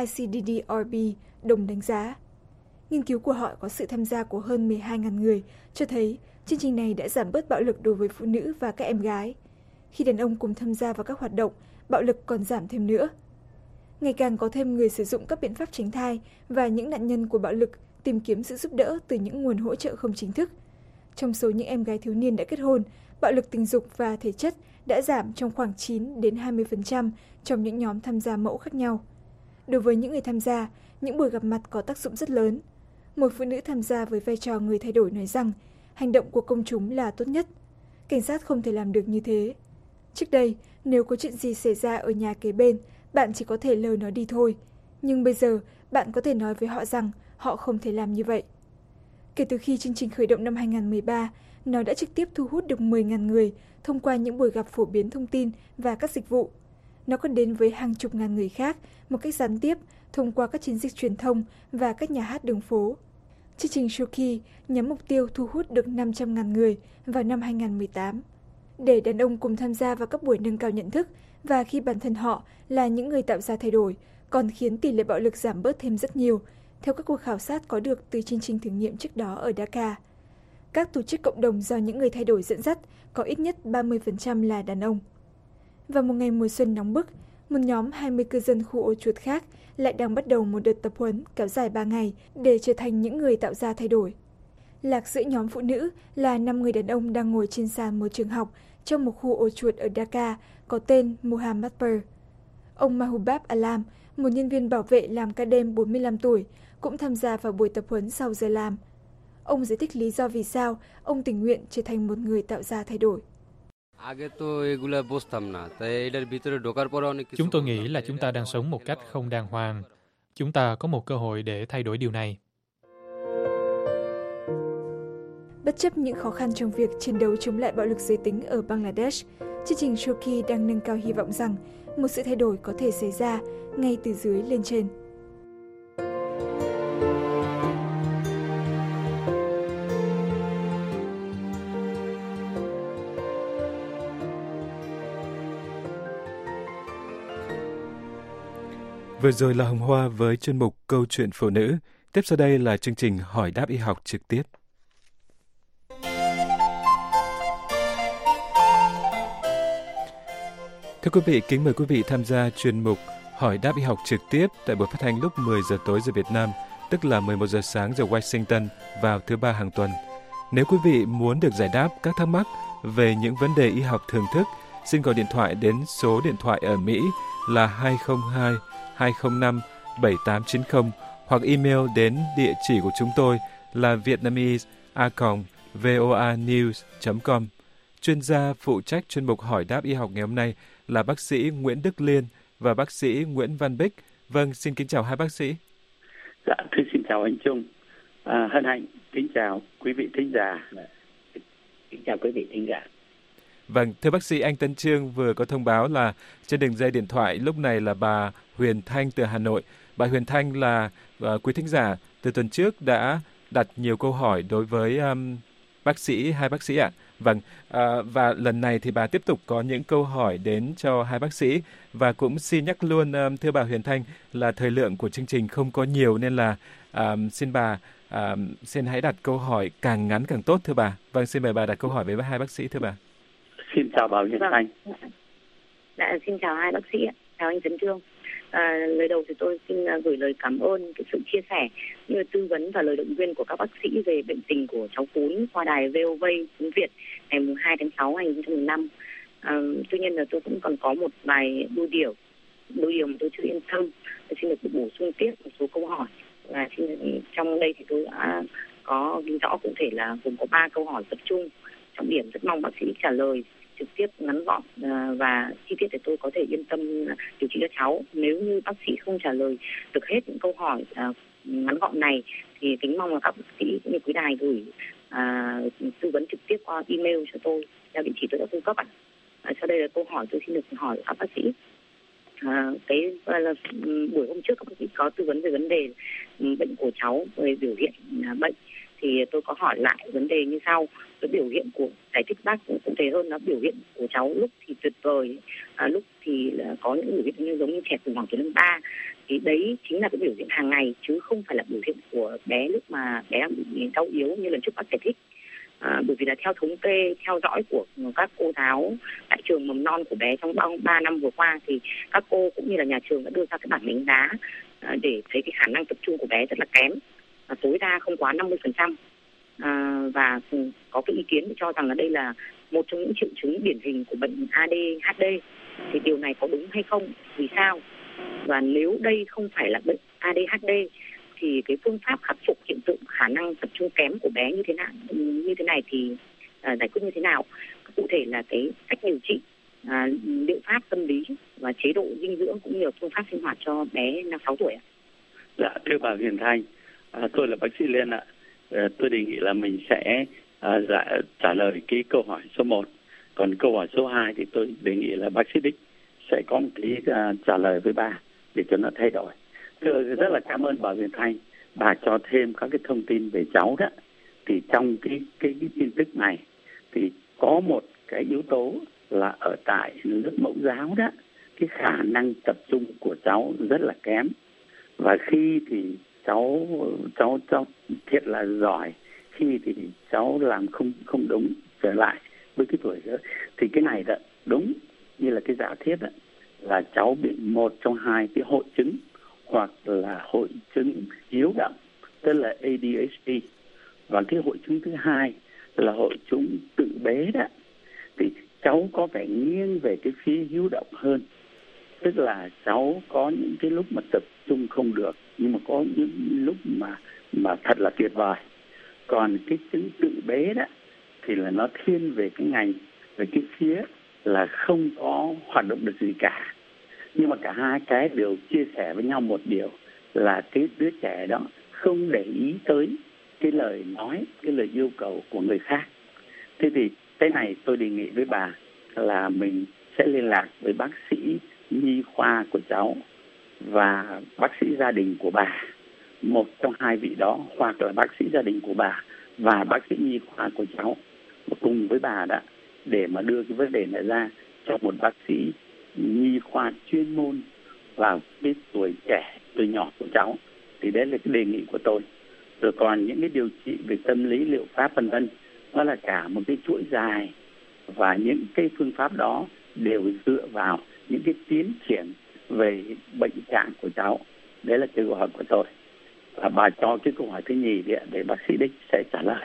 ICDDRB đồng đánh giá. Nghiên cứu của họ có sự tham gia của hơn 12.000 người, cho thấy chương trình này đã giảm bớt bạo lực đối với phụ nữ và các em gái. Khi đàn ông cùng tham gia vào các hoạt động, bạo lực còn giảm thêm nữa. Ngày càng có thêm người sử dụng các biện pháp tránh thai và những nạn nhân của bạo lực tìm kiếm sự giúp đỡ từ những nguồn hỗ trợ không chính thức. Trong số những em gái thiếu niên đã kết hôn, bạo lực tình dục và thể chất đã giảm trong khoảng 9 đến 20% trong những nhóm tham gia mẫu khác nhau. Đối với những người tham gia, những buổi gặp mặt có tác dụng rất lớn. Một phụ nữ tham gia với vai trò người thay đổi nói rằng hành động của công chúng là tốt nhất. Cảnh sát không thể làm được như thế. Trước đây, nếu có chuyện gì xảy ra ở nhà kế bên, bạn chỉ có thể lờ nó đi thôi. Nhưng bây giờ, bạn có thể nói với họ rằng họ không thể làm như vậy. Kể từ khi chương trình khởi động năm 2013, nó đã trực tiếp thu hút được 10.000 người thông qua những buổi gặp phổ biến thông tin và các dịch vụ. Nó còn đến với hàng chục ngàn người khác một cách gián tiếp thông qua các chiến dịch truyền thông và các nhà hát đường phố. Chương trình Shoki nhắm mục tiêu thu hút được 500.000 người vào năm 2018. Để đàn ông cùng tham gia vào các buổi nâng cao nhận thức và khi bản thân họ là những người tạo ra thay đổi, còn khiến tỷ lệ bạo lực giảm bớt thêm rất nhiều, theo các cuộc khảo sát có được từ chương trình thử nghiệm trước đó ở Dhaka. Các tổ chức cộng đồng do những người thay đổi dẫn dắt có ít nhất 30% là đàn ông. Vào một ngày mùa xuân nóng bức, một nhóm 20 cư dân khu ổ chuột khác lại đang bắt đầu một đợt tập huấn kéo dài 3 ngày để trở thành những người tạo ra thay đổi. Lạc giữa nhóm phụ nữ là 5 người đàn ông đang ngồi trên sàn một trường học trong một khu ổ chuột ở Dhaka có tên Muhammadpur. Ông Mahbub Alam, một nhân viên bảo vệ làm ca đêm 45 tuổi, cũng tham gia vào buổi tập huấn sau giờ làm. Ông giải thích lý do vì sao ông tình nguyện trở thành một người tạo ra thay đổi. Chúng tôi nghĩ là chúng ta đang sống một cách không đàng hoàng. Chúng ta có một cơ hội để thay đổi điều này. Bất chấp những khó khăn trong việc chiến đấu chống lại bạo lực giới tính ở Bangladesh, chương trình Shoki đang nâng cao hy vọng rằng một sự thay đổi có thể xảy ra ngay từ dưới lên trên. Vừa rồi là Hồng Hoa với chuyên mục Câu chuyện phụ nữ. Tiếp sau đây là chương trình Hỏi đáp y học trực tiếp. Thưa quý vị, kính mời quý vị tham gia chuyên mục Hỏi đáp y học trực tiếp tại buổi phát thanh lúc 10 giờ tối giờ Việt Nam, tức là 11 giờ sáng giờ Washington vào thứ Ba hàng tuần. Nếu quý vị muốn được giải đáp các thắc mắc về những vấn đề y học thường thức, xin gọi điện thoại đến số điện thoại ở Mỹ là 202 205 7890 hoặc email đến địa chỉ của chúng tôi là vietnamese@voanews.com. Chuyên gia phụ trách chuyên mục Hỏi đáp y học ngày hôm nay là bác sĩ Nguyễn Đức Liên và bác sĩ Nguyễn Văn Bích. Vâng, xin kính chào hai bác sĩ. Dạ, xin chào anh Trung. Hân hạnh kính chào quý vị thính giả. Kính chào quý vị thính giả. Vâng, thưa bác sĩ, anh Tân Trương vừa có thông báo là trên đường dây điện thoại lúc này là bà Huyền Thanh từ Hà Nội. Bà Huyền Thanh là quý thính giả từ tuần trước đã đặt nhiều câu hỏi đối với hai bác sĩ ạ. Vâng, và lần này thì bà tiếp tục có những câu hỏi đến cho hai bác sĩ và cũng xin nhắc luôn thưa bà Huyền Thanh là thời lượng của chương trình không có nhiều nên là xin bà xin hãy đặt câu hỏi càng ngắn càng tốt thưa bà. Vâng, xin mời bà đặt câu hỏi với hai bác sĩ thưa bà. Xin chào bà Huyền Thanh. Dạ, xin chào hai bác sĩ, chào anh Tấn Trương. Lời đầu thì tôi xin gửi lời cảm ơn cái sự chia sẻ như tư vấn và lời động viên của các bác sĩ về bệnh tình của cháu Cún qua đài VOV tiếng Việt ngày 2 tháng 6 năm 2015. Tuy nhiên là tôi cũng còn có một vài đôi điều mà tôi chưa yên tâm. Tôi xin được bổ sung tiếp một số câu hỏi và trong đây thì tôi đã có ghi rõ cụ thể là gồm có 3 câu hỏi tập trung trọng điểm, rất mong bác sĩ trả lời trực tiếp ngắn gọn và chi tiết để tôi có thể yên tâm điều trị cho cháu. Nếu như bác sĩ không trả lời được hết những câu hỏi ngắn gọn này thì kính mong là các bác sĩ cũng như quý đài gửi tư vấn trực tiếp qua email cho tôi theo địa chỉ tôi đã cung cấp ạ. Sau đây là câu hỏi tôi xin được hỏi các bác sĩ. Buổi hôm trước các bác sĩ có tư vấn về vấn đề bệnh của cháu, về biểu hiện bệnh thì tôi có hỏi lại vấn đề như sau. Cái biểu hiện của giải thích bác cũng cụ thể hơn, nó biểu hiện của cháu lúc thì tuyệt vời, lúc thì là có những biểu hiện như giống như trẻ khủng hoảng tuổi lên 3, thì đấy chính là cái biểu hiện hàng ngày chứ không phải là biểu hiện của bé lúc mà bé đang bị đau yếu như lần trước bác giải thích. Bởi vì là theo thống kê theo dõi của các cô giáo tại trường mầm non của bé trong 3 năm vừa qua thì các cô cũng như là nhà trường đã đưa ra cái bảng đánh giá để thấy cái khả năng tập trung của bé rất là kém, tối đa không quá 50%. Và có cái ý kiến cho rằng là đây là một trong những triệu chứng điển hình của bệnh ADHD. Thì điều này có đúng hay không? Vì sao? Và nếu đây không phải là bệnh ADHD thì cái phương pháp khắc phục hiện tượng khả năng tập trung kém của bé như thế này thì giải quyết như thế nào? Cụ thể là cái cách điều trị, liệu pháp tâm lý và chế độ dinh dưỡng cũng như là phương pháp sinh hoạt cho bé 6 tuổi ạ. Dạ, thưa bà Huyền Thanh, tôi là bác sĩ Liên ạ. Tôi đề nghị là mình sẽ trả lời cái câu hỏi số 1. Còn câu hỏi số 2 thì tôi đề nghị là bác sĩ Đích sẽ có một cái trả lời với bà để cho nó thay đổi. Tôi rất là cảm ơn bà Huyền Thanh. Bà cho thêm các cái thông tin về cháu đó. Thì trong cái tin tức này thì có một cái yếu tố là ở tại lớp mẫu giáo đó, cái khả năng tập trung của cháu rất là kém. Và khi thì cháu thiệt là giỏi, khi thì cháu làm không đúng trở lại với cái tuổi đó. Thì cái này đó đúng như là cái giả thiết đó, là cháu bị một trong hai cái hội chứng, hoặc là hội chứng hiếu động tức là ADHD, và cái hội chứng thứ hai là hội chứng tự bế đó. Thì cháu có vẻ nghiêng về cái phía hiếu động hơn, tức là cháu có những cái lúc mà tập trung không được, nhưng mà có những lúc mà thật là tuyệt vời. Còn cái chứng tự bế đó thì là nó thiên về cái ngành, về cái phía là không có hoạt động được gì cả. Nhưng mà cả hai cái đều chia sẻ với nhau một điều là cái đứa trẻ đó không để ý tới cái lời nói, cái lời yêu cầu của người khác. Thế thì cái này tôi đề nghị với bà là mình sẽ liên lạc với bác sĩ nhi khoa của cháu và bác sĩ gia đình của bà, một trong hai vị đó, hoặc là bác sĩ gia đình của bà và bác sĩ nhi khoa của cháu cùng với bà đó, để mà đưa cái vấn đề này ra cho một bác sĩ nhi khoa chuyên môn vào cái tuổi trẻ, tuổi nhỏ của cháu. Thì đấy là cái đề nghị của tôi. Rồi còn những cái điều trị về tâm lý, liệu pháp vân vân, nó là cả một cái chuỗi dài, và những cái phương pháp đó đều dựa vào những cái tiến triển về bệnh trạng của cháu. Đấy là câu hỏi của tôi. Và bà cho cái câu hỏi thứ nhì để bác sĩ Đích sẽ trả lời.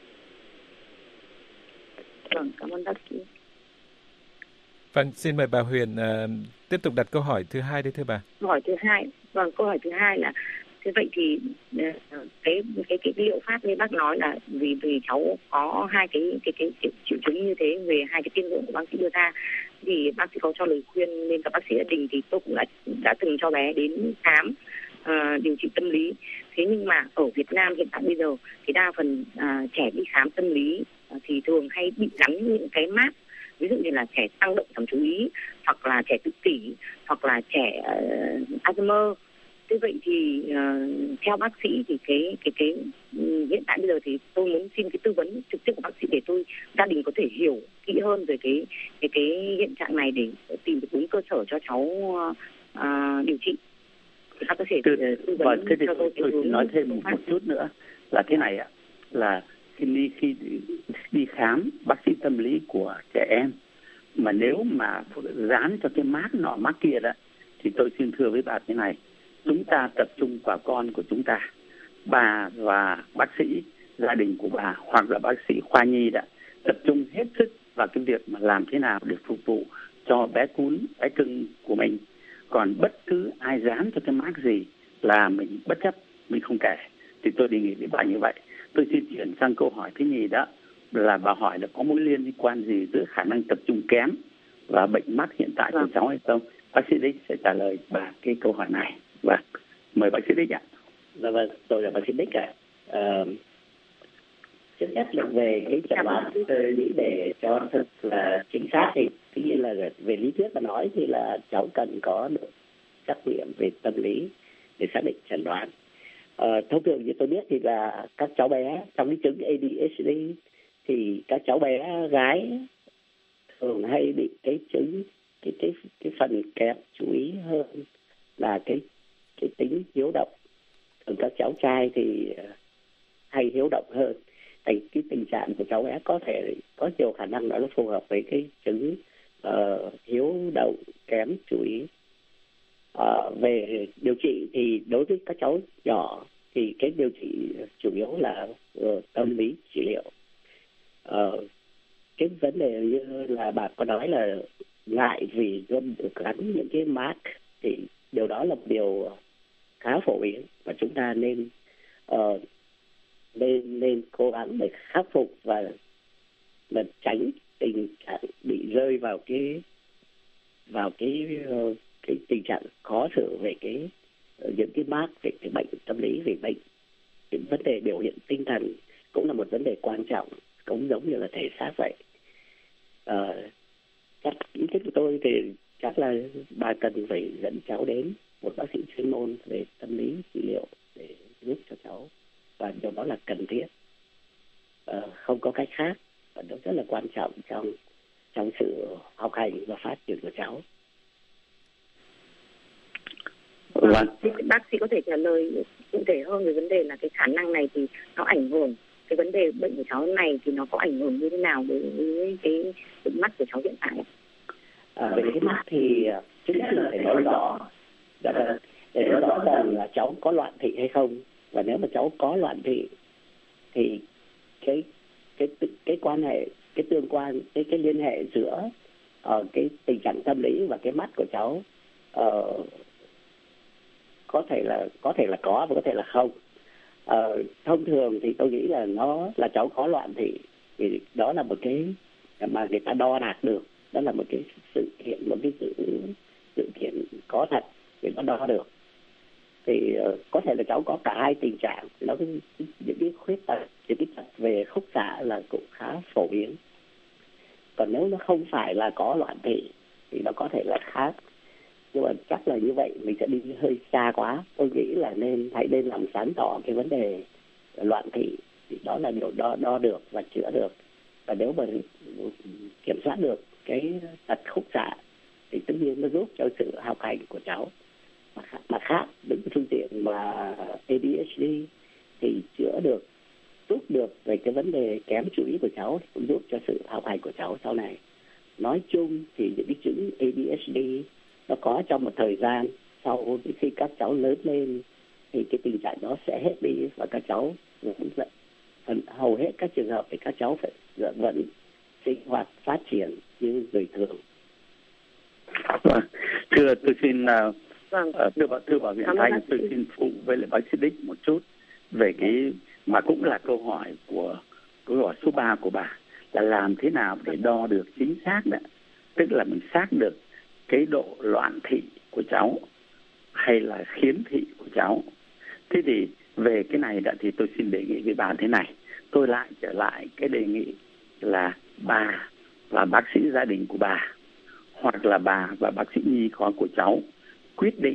Vâng, cảm ơn bác sĩ. Vâng, xin mời bà Huyền tiếp tục đặt câu hỏi thứ hai đấy thưa bà. Câu hỏi thứ hai, câu hỏi thứ hai là thế vậy thì cái liệu pháp như bác nói là vì cháu có hai cái triệu chứng như thế về hai cái tiên lượng của bác sĩ đưa ra, thì bác sĩ có cho lời khuyên nên các bác sĩ gia đình, thì tôi cũng đã từng cho bé đến khám điều trị tâm lý. Thế nhưng mà ở Việt Nam hiện tại bây giờ thì đa phần trẻ đi khám tâm lý thì thường hay bị gắn những cái mác, ví dụ như là trẻ tăng động giảm chú ý, hoặc là trẻ tự kỷ, hoặc là trẻ Alzheimer. Thế vậy thì theo bác sĩ thì cái hiện tại bây giờ thì tôi muốn xin cái tư vấn trực tiếp của bác sĩ để gia đình có thể hiểu kỹ hơn về cái hiện trạng này để tìm được đúng cơ sở cho cháu điều trị. Các có thể tư vấn cho tôi nói thêm một chút nữa là thế này ạ, là khi đi khám bác sĩ tâm lý của trẻ em mà nếu mà dán cho cái mác nọ mác kia đó, thì tôi xin thưa với bà thế này: chúng ta tập trung vào con của chúng ta. Bà và bác sĩ gia đình của bà hoặc là bác sĩ khoa nhi đã tập trung hết sức vào cái việc mà làm thế nào để phục vụ cho bé cún, bé cưng của mình. Còn bất cứ ai dán cho cái mác gì là mình bất chấp, mình không kể. Thì tôi đề nghị với bà như vậy. Tôi xin chuyển sang câu hỏi thứ nhì, đó là bà hỏi là có mối liên quan gì giữa khả năng tập trung kém và bệnh mắt hiện tại của cháu hay không. Bác sĩ Đích sẽ trả lời bà cái câu hỏi này. Và mời bác sĩ Đích ạ. Vâng, tôi là bác sĩ Đích ạ. Trước nhất là về cái chẩn đoán, tôi nghĩ để cho thật là chính xác thì tuy nhiên là về lý thuyết mà nói thì là cháu cần có được trắc nghiệm về tâm lý để xác định chẩn đoán. Thông thường như tôi biết thì là các cháu bé trong cái chứng ADHD thì các cháu bé gái thường hay bị cái chứng cái phần kém chú ý hơn là cái tính hiếu động. Còn các cháu trai thì hay hiếu động hơn. Cái tình trạng của cháu bé có thể có nhiều khả năng nó phù hợp với cái chứng hiếu động kém chú ý. Về điều trị thì đối với các cháu nhỏ thì cái điều trị chủ yếu là tâm lý trị liệu. Cái vấn đề như là bà có nói là ngại vì được gắn những cái mác thì điều đó là một điều khá phổ biến và chúng ta nên cố gắng để khắc phục và tránh tình trạng bị rơi vào cái tình trạng khó xử về những cái mác về cái bệnh tâm lý, về bệnh cái vấn đề biểu hiện tinh thần cũng là một vấn đề quan trọng, cũng giống như là thể xác vậy. Chắc ý kiến của tôi thì chắc là bà cần phải dẫn cháu đến một bác sĩ chuyên môn về tâm lý trị liệu để giúp cho cháu, và điều đó là cần thiết, không có cách khác, và nó rất là quan trọng trong sự học hành và phát triển của cháu. Bác sĩ có thể trả lời cụ thể hơn về vấn đề là cái khả năng này thì nó ảnh hưởng, cái vấn đề bệnh của cháu này thì nó có ảnh hưởng như thế nào đối với cái bệnh mắt của cháu hiện tại? Về cái mắt thì trước nhất là phải nói rõ, để nói rõ rằng là cháu có loạn thị hay không, và nếu mà cháu có loạn thị thì cái quan hệ, cái tương quan, cái liên hệ giữa cái tình trạng tâm lý và cái mắt của cháu có thể là có và có thể là không. Thông thường thì tôi nghĩ là nó là cháu có loạn thị thì đó là một cái mà người ta đo đạt được, đó là một cái sự kiện có thật để nó đo được. Thì có thể là cháu có cả hai tình trạng, nó những cái khuyết tật, những cái tật về khúc xạ là cũng khá phổ biến. Còn nếu nó không phải là có loạn thị thì nó có thể là khác. Nhưng mà chắc là như vậy mình sẽ đi hơi xa quá. Tôi nghĩ là hãy nên làm sáng tỏ cái vấn đề loạn thị, thì đó là điều đo được và chữa được. Và nếu mà kiểm soát được cái tật khúc xạ thì tất nhiên nó giúp cho sự học hành của cháu Mặt khác những phương diện mà ADHD thì chữa được, giúp được về cái vấn đề kém chú ý của cháu, cũng giúp cho sự học hành của cháu sau này. Nói chung thì những cái chứng ADHD nó có trong một thời gian, sau khi các cháu lớn lên thì cái tình trạng đó sẽ hết đi và các cháu vẫn hầu hết các trường hợp thì các cháu phải vẫn sinh hoạt phát triển như người thường. Thưa tôi xin thưa bà Viện Thanh, tôi xin phụ với lại bác sĩ Đích một chút về cái mà cũng là câu hỏi số 3 của bà, là làm thế nào để đo được chính xác đó, tức là mình xác được cái độ loạn thị của cháu hay là khiếm thị của cháu. Thế thì về cái này đó thì tôi xin đề nghị với bà thế này, tôi lại trở lại cái đề nghị là bà và bác sĩ gia đình của bà hoặc là bà và bác sĩ nhi khoa của cháu quyết định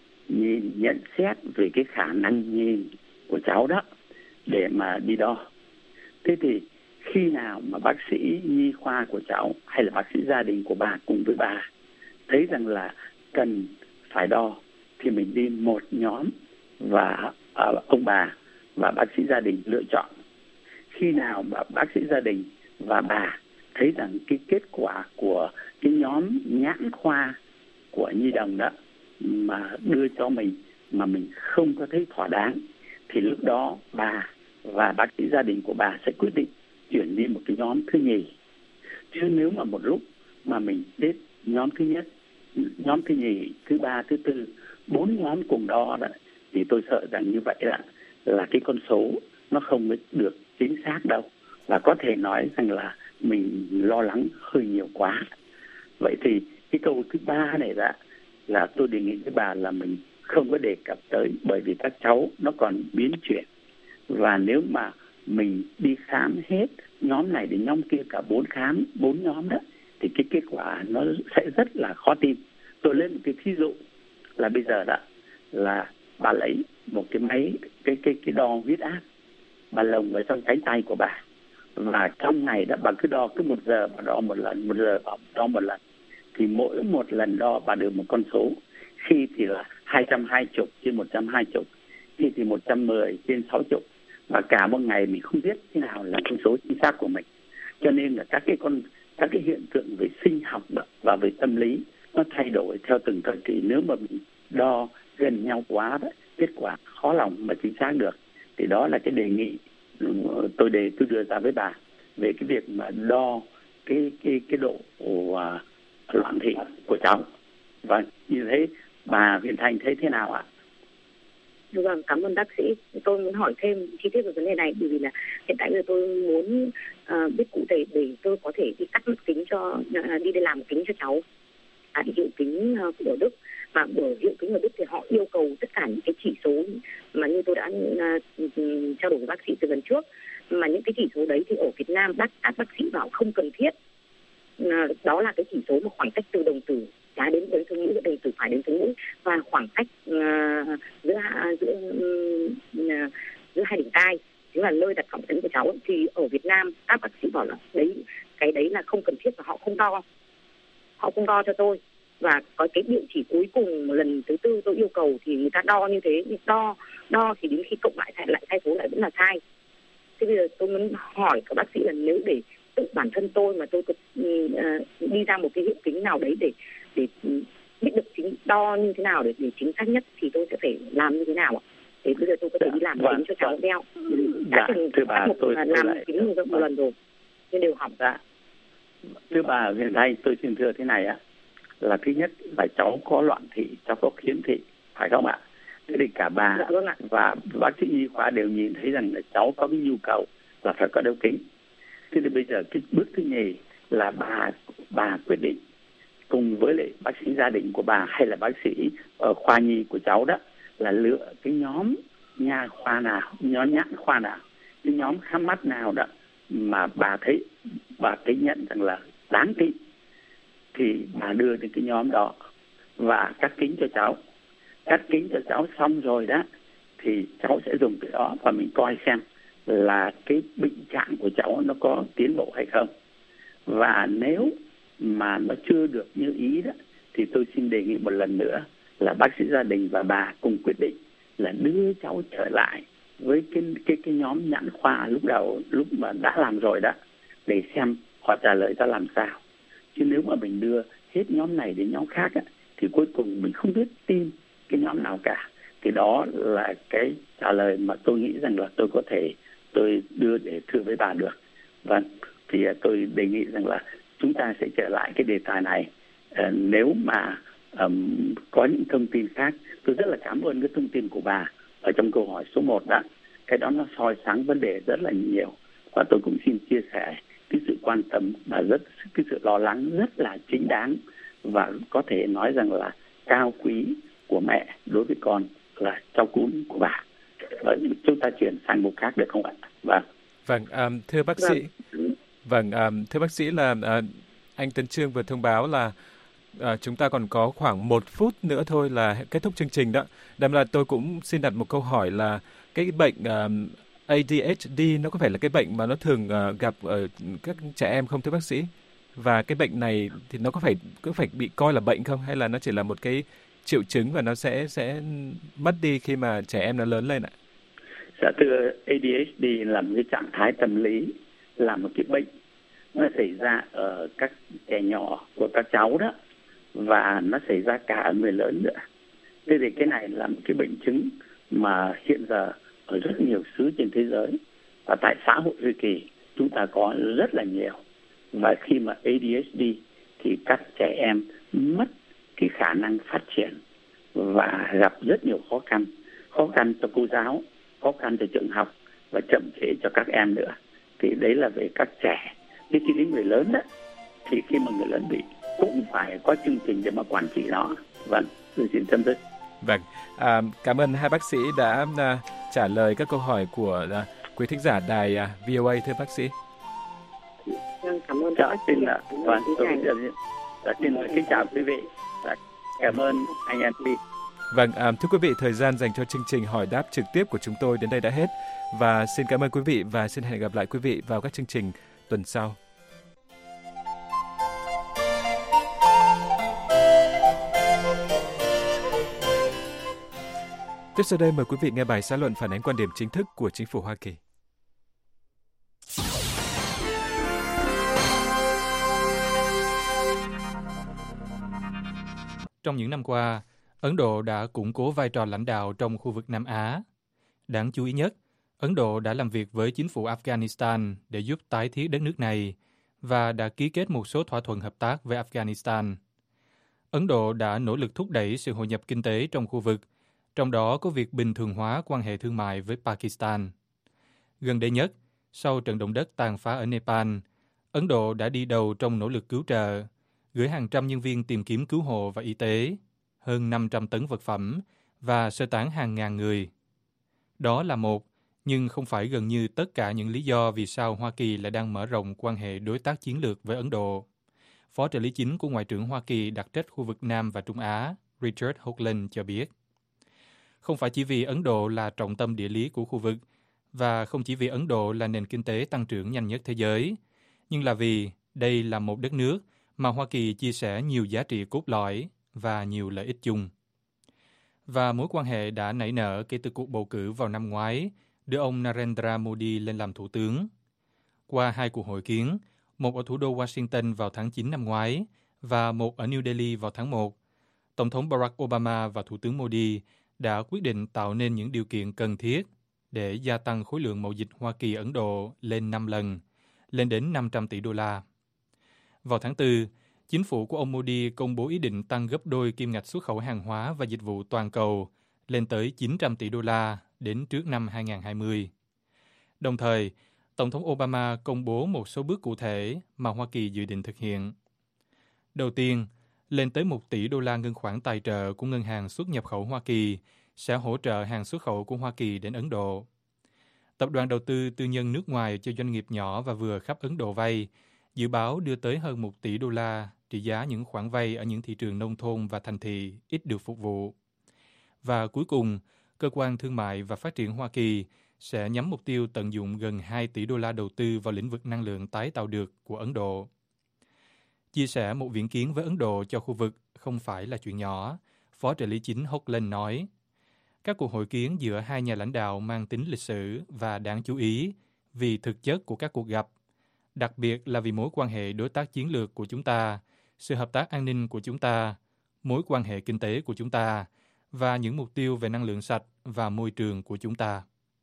nhận xét về cái khả năng nhìn của cháu đó để mà đi đo. Thế thì khi nào mà bác sĩ nhi khoa của cháu hay là bác sĩ gia đình của bà cùng với bà thấy rằng là cần phải đo thì mình đi một nhóm và ông bà và bác sĩ gia đình lựa chọn. Khi nào mà bác sĩ gia đình và bà thấy rằng cái kết quả của cái nhóm nhãn khoa của nhi đồng đó mà đưa cho mình mà mình không có thấy thỏa đáng thì lúc đó bà và bác sĩ gia đình của bà sẽ quyết định chuyển đi một cái nhóm thứ nhì. Chứ nếu mà một lúc mà mình đến nhóm thứ nhất, nhóm thứ nhì, thứ ba, thứ tư, 4 nhóm cùng đo đó thì tôi sợ rằng như vậy là cái con số nó không được chính xác đâu, và có thể nói rằng là mình lo lắng hơi nhiều quá. Vậy thì cái câu thứ 3 này là tôi đề nghị với bà là mình không có đề cập tới, bởi vì các cháu nó còn biến chuyển, và nếu mà mình đi khám hết nhóm này đến nhóm kia cả 4 nhóm đó thì cái kết quả nó sẽ rất là khó tin. Tôi lấy một cái ví dụ là bây giờ đó là bà lấy một cái máy cái đo huyết áp, bà lồng vào trong cánh tay của bà, và trong ngày đó bà cứ đo, cứ 1 giờ bà đo một lần, 1 giờ bà đo một lần, thì mỗi một lần đo bà được một con số. Khi thì là 220 trên 120, khi thì 110 trên 60, và cả một ngày mình không biết thế nào là con số chính xác của mình. Cho nên là các cái hiện tượng về sinh học và về tâm lý nó thay đổi theo từng thời kỳ. Nếu mà mình đo gần nhau quá đó, kết quả khó lòng mà chính xác được. Thì đó là cái đề nghị tôi đưa ra với bà về cái việc mà đo cái độ loạn thị của cháu. Và như thế bà Huyền Thanh thấy thế nào ạ? Vâng, cảm ơn bác sĩ. Tôi muốn hỏi thêm chi tiết về vấn đề này, bởi vì là hiện tại giờ tôi muốn biết cụ thể để tôi có thể đi cắt một kính đi làm một kính cho cháu. Hiệu kính của Đức, mà ở hiệu kính ở Đức thì họ yêu cầu tất cả những cái chỉ số mà như tôi đã trao đổi với bác sĩ từ lần trước, mà những cái chỉ số đấy thì ở Việt Nam các bác sĩ bảo không cần thiết. Đó là cái chỉ số mà khoảng cách từ đồng tử trái đến thương mũi, đồng tử phải đến thương mũi, và khoảng cách giữa hai đỉnh tai, chính là nơi đặt cọng cứng của cháu. Thì ở Việt Nam các bác sĩ bảo là cái đấy là không cần thiết và họ không đo cho tôi. Và có cái địa chỉ cuối cùng lần thứ 4 tôi yêu cầu thì người ta đo như thế, nhưng đo thì đến khi cộng lại sai số lại vẫn là sai. Thế bây giờ tôi muốn hỏi các bác sĩ là nếu để tự bản thân tôi mà tôi có đi ra một cái hiệu kính nào đấy để biết được đo như thế nào để chính xác nhất thì tôi sẽ phải làm như thế nào ạ? Thế bây giờ tôi có thể đi làm kính cho cháu đeo. Thưa bà, tôi làm kính một lần rồi nhưng đều hỏng. Thưa bà Huyền Thanh, tôi xin thưa thế này ạ, là thứ nhất là cháu có loạn thị, cháu có khiếm thị, phải không ạ? Thế thì cả bà và bác sĩ nhi khoa đều nhìn thấy rằng là cháu có cái nhu cầu là phải có đeo kính. Thế thì bây giờ cái bước thứ nhì là bà quyết định cùng với lại bác sĩ gia đình của bà hay là bác sĩ ở khoa nhi của cháu đó là lựa cái nhóm nha khoa nào, nhóm nhãn khoa nào, cái nhóm khám mắt nào đó mà bà thấy nhận rằng là đáng tin thì bà đưa đến cái nhóm đó và cắt kính cho cháu. Cắt kính cho cháu xong rồi đó thì cháu sẽ dùng cái đó và mình coi xem là cái bệnh trạng của cháu nó có tiến bộ hay không. Và nếu mà nó chưa được như ý đó thì tôi xin đề nghị một lần nữa là bác sĩ gia đình và bà cùng quyết định là đưa cháu trở lại với cái nhóm nhãn khoa lúc mà đã làm rồi đó, để xem họ trả lời ra làm sao. Chứ nếu mà mình đưa hết nhóm này đến nhóm khác á, thì cuối cùng mình không biết tin cái nhóm nào cả. Thì đó là cái trả lời mà tôi nghĩ rằng là tôi đưa để thưa với bà được. Và thì tôi đề nghị rằng là chúng ta sẽ trở lại cái đề tài này. Nếu mà có những thông tin khác, tôi rất là cảm ơn cái thông tin của bà ở trong câu hỏi số 1 đó. Cái đó nó soi sáng vấn đề rất là nhiều. Và tôi cũng xin chia sẻ cái sự quan tâm và cái sự lo lắng rất là chính đáng, và có thể nói rằng là cao quý của mẹ đối với con là cháu cún của bà. Và chúng ta chuyển sang một khác được không ạ? Vâng, thưa bác sĩ. Thưa bác sĩ là anh Tấn Chương vừa thông báo là chúng ta còn có khoảng 1 phút nữa thôi là kết thúc chương trình đó. Đâm ra tôi cũng xin đặt một câu hỏi là cái bệnh ADHD nó có phải là cái bệnh mà nó thường gặp ở các trẻ em không thưa bác sĩ? Và cái bệnh này thì nó có phải bị coi là bệnh không, hay là nó chỉ là một cái triệu chứng và nó sẽ mất đi khi mà trẻ em nó lớn lên ạ? Dạ thưa, ADHD là một cái trạng thái tâm lý, là một cái bệnh nó xảy ra ở các trẻ nhỏ của các cháu đó, và nó xảy ra cả ở người lớn nữa. Thế thì cái này là một cái bệnh chứng mà hiện giờ ở rất nhiều xứ trên thế giới, và tại xã hội Hoa Kỳ chúng ta có rất là nhiều. Và khi mà ADHD thì các trẻ em mất cái khả năng phát triển và gặp rất nhiều khó khăn cho cô giáo, khó khăn cho trường học và chậm trễ cho các em nữa. Thì đấy là về các trẻ. Thế khi đến người lớn đó, thì khi mà người lớn bị cũng phải có chương trình để mà quản trị nó. Vâng, tôi xin chấm dứt. Vâng, cảm ơn hai bác sĩ đã trả lời các câu hỏi của quý thính giả đài VOA thưa bác sĩ. Cảm ơn xin kính chào quý vị. Cảm ơn anh MC. Vâng, thưa quý vị, thời gian dành cho chương trình hỏi đáp trực tiếp của chúng tôi đến đây đã hết. Và xin cảm ơn quý vị và xin hẹn gặp lại quý vị vào các chương trình tuần sau. Tiếp sau đây mời quý vị nghe bài xã luận phản ánh quan điểm chính thức của chính phủ Hoa Kỳ. Trong những năm qua, Ấn Độ đã củng cố vai trò lãnh đạo trong khu vực Nam Á. Đáng chú ý nhất, Ấn Độ đã làm việc với chính phủ Afghanistan để giúp tái thiết đất nước này và đã ký kết một số thỏa thuận hợp tác với Afghanistan. Ấn Độ đã nỗ lực thúc đẩy sự hội nhập kinh tế trong khu vực, trong đó có việc bình thường hóa quan hệ thương mại với Pakistan. Gần đây nhất, sau trận động đất tàn phá ở Nepal, Ấn Độ đã đi đầu trong nỗ lực cứu trợ, gửi hàng trăm nhân viên tìm kiếm cứu hộ và y tế, hơn 500 tấn vật phẩm và sơ tán hàng ngàn người. Đó là một, nhưng không phải gần như tất cả những lý do vì sao Hoa Kỳ lại đang mở rộng quan hệ đối tác chiến lược với Ấn Độ. Phó trợ lý chính của Ngoại trưởng Hoa Kỳ đặc trách khu vực Nam và Trung Á, Richard Hoagland cho biết. Không phải chỉ vì Ấn Độ là trọng tâm địa lý của khu vực, và không chỉ vì Ấn Độ là nền kinh tế tăng trưởng nhanh nhất thế giới, nhưng là vì đây là một đất nước mà Hoa Kỳ chia sẻ nhiều giá trị cốt lõi và nhiều lợi ích chung. Và mối quan hệ đã nảy nở kể từ cuộc bầu cử vào năm ngoái, đưa ông Narendra Modi lên làm thủ tướng. Qua 2 cuộc hội kiến, một ở thủ đô Washington vào tháng 9 năm ngoái và một ở New Delhi vào tháng 1, Tổng thống Barack Obama và Thủ tướng Modi đã quyết định tạo nên những điều kiện cần thiết để gia tăng khối lượng mậu dịch Hoa Kỳ-Ấn Độ lên 5 lần, lên đến 500 tỷ đô la. Vào tháng 4, chính phủ của ông Modi công bố ý định tăng gấp đôi kim ngạch xuất khẩu hàng hóa và dịch vụ toàn cầu lên tới 900 tỷ đô la đến trước năm 2020. Đồng thời, Tổng thống Obama công bố một số bước cụ thể mà Hoa Kỳ dự định thực hiện. Đầu tiên, lên tới 1 tỷ đô la ngân khoản tài trợ của Ngân hàng xuất nhập khẩu Hoa Kỳ sẽ hỗ trợ hàng xuất khẩu của Hoa Kỳ đến Ấn Độ. Tập đoàn đầu tư tư nhân nước ngoài cho doanh nghiệp nhỏ và vừa khắp Ấn Độ vay dự báo đưa tới hơn 1 tỷ đô la trị giá những khoản vay ở những thị trường nông thôn và thành thị ít được phục vụ. Và cuối cùng, Cơ quan Thương mại và Phát triển Hoa Kỳ sẽ nhắm mục tiêu tận dụng gần 2 tỷ đô la đầu tư vào lĩnh vực năng lượng tái tạo được của Ấn Độ. Chia sẻ một viễn kiến với Ấn Độ cho khu vực không phải là chuyện nhỏ, Phó trợ lý chính Hoagland nói. Các cuộc hội kiến giữa hai nhà lãnh đạo mang tính lịch sử và đáng chú ý vì thực chất của các cuộc gặp, đặc biệt là vì mối quan hệ đối tác chiến lược của chúng ta, sự hợp tác an ninh của chúng ta, mối quan hệ kinh tế của chúng ta và những mục tiêu về năng lượng sạch và môi trường của chúng ta.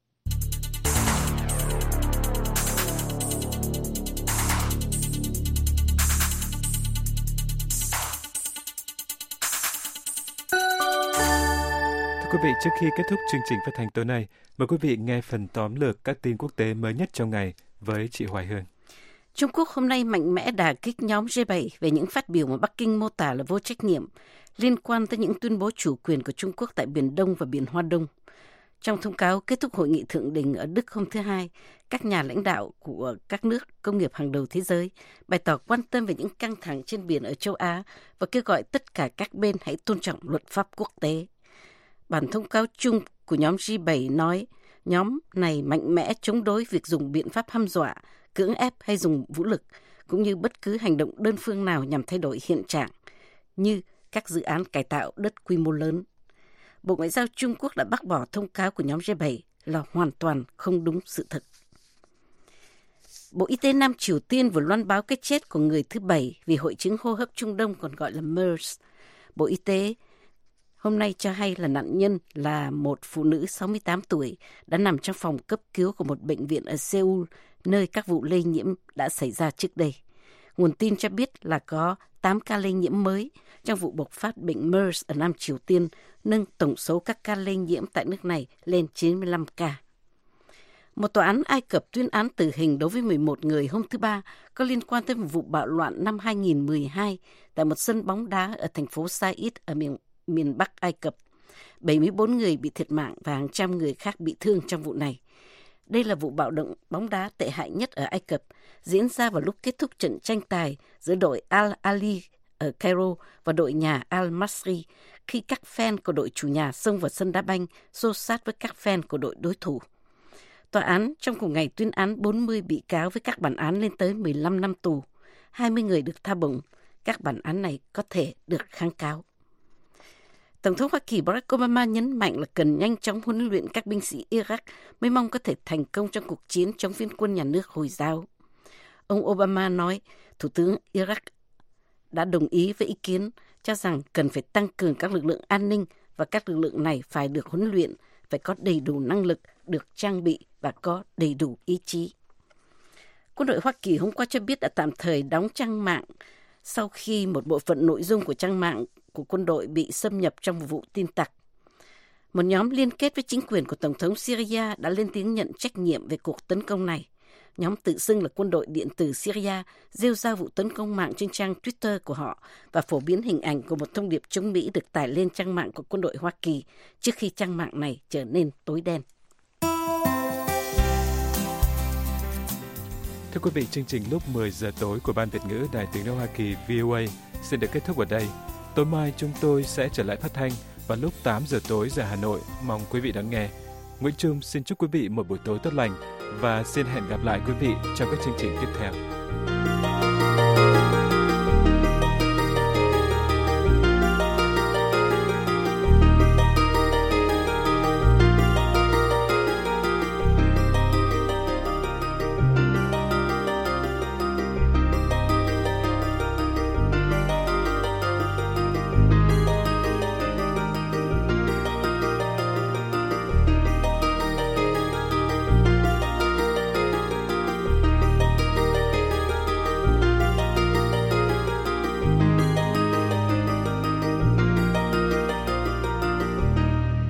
Quý vị, trước khi kết thúc chương trình phát thanh tối nay, mời quý vị nghe phần tóm lược các tin quốc tế mới nhất trong ngày với chị Hoài Hương. Trung Quốc hôm nay mạnh mẽ đả kích nhóm G7 về những phát biểu mà Bắc Kinh mô tả là vô trách nhiệm liên quan tới những tuyên bố chủ quyền của Trung Quốc tại Biển Đông và Biển Hoa Đông. Trong thông cáo kết thúc hội nghị thượng đỉnh ở Đức hôm thứ Hai, các nhà lãnh đạo của các nước công nghiệp hàng đầu thế giới bày tỏ quan tâm về những căng thẳng trên biển ở châu Á và kêu gọi tất cả các bên hãy tôn trọng luật pháp quốc tế. Bản thông cáo chung của nhóm G7 nói nhóm này mạnh mẽ chống đối việc dùng biện pháp hăm dọa, cưỡng ép hay dùng vũ lực, cũng như bất cứ hành động đơn phương nào nhằm thay đổi hiện trạng, như các dự án cải tạo đất quy mô lớn. Bộ Ngoại giao Trung Quốc đã bác bỏ thông cáo của nhóm G7 là hoàn toàn không đúng sự thật. Bộ Y tế Nam Triều Tiên vừa loan báo cái chết của người thứ 7 vì hội chứng hô hấp Trung Đông còn gọi là MERS. Bộ Y tế hôm nay cho hay là nạn nhân là một phụ nữ 68 tuổi đã nằm trong phòng cấp cứu của một bệnh viện ở Seoul, nơi các vụ lây nhiễm đã xảy ra trước đây. Nguồn tin cho biết là có 8 ca lây nhiễm mới trong vụ bộc phát bệnh MERS ở Nam Triều Tiên, nâng tổng số các ca lây nhiễm tại nước này lên 95 ca. Một tòa án Ai Cập tuyên án tử hình đối với 11 người hôm thứ Ba có liên quan tới một vụ bạo loạn năm 2012 tại một sân bóng đá ở thành phố Said ở miền Bắc Ai Cập. 74 người bị thiệt mạng và hàng trăm người khác bị thương trong vụ này. Đây là vụ bạo động bóng đá tệ hại nhất ở Ai Cập, diễn ra vào lúc kết thúc trận tranh tài giữa đội Al-Ahly ở Cairo và đội nhà Al-Masri, khi các fan của đội chủ nhà xông vào sân đá banh, xô xát với các fan của đội đối thủ. Tòa án trong cùng ngày tuyên án 40 bị cáo với các bản án lên tới 15 năm tù. 20 người được tha bổng. Các bản án này có thể được kháng cáo. Tổng thống Hoa Kỳ Barack Obama nhấn mạnh là cần nhanh chóng huấn luyện các binh sĩ Iraq mới mong có thể thành công trong cuộc chiến chống phiến quân nhà nước Hồi giáo. Ông Obama nói Thủ tướng Iraq đã đồng ý với ý kiến cho rằng cần phải tăng cường các lực lượng an ninh và các lực lượng này phải được huấn luyện, phải có đầy đủ năng lực, được trang bị và có đầy đủ ý chí. Quân đội Hoa Kỳ hôm qua cho biết đã tạm thời đóng trang mạng sau khi một bộ phận nội dung của trang mạng của quân đội bị xâm nhập trong một vụ tin tặc. Một nhóm liên kết với chính quyền của Tổng thống Syria đã lên tiếng nhận trách nhiệm về cuộc tấn công này. Nhóm tự xưng là quân đội điện tử Syria rêu rao vụ tấn công mạng trên trang Twitter của họ và phổ biến hình ảnh của một thông điệp chống Mỹ được tải lên trang mạng của quân đội Hoa Kỳ trước khi trang mạng này trở nên tối đen. Thưa quý vị, chương trình lúc 10 giờ tối của Ban Việt ngữ Đài Tiếng nói Hoa Kỳ VOA xin được kết thúc ở đây. Tối mai chúng tôi sẽ trở lại phát thanh vào lúc 8 giờ tối giờ Hà Nội. Mong quý vị đón nghe. Nguyễn Trung xin chúc quý vị một buổi tối tốt lành và xin hẹn gặp lại quý vị trong các chương trình tiếp theo.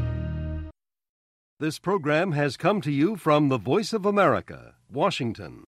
This program has come to you from the Voice of America, Washington.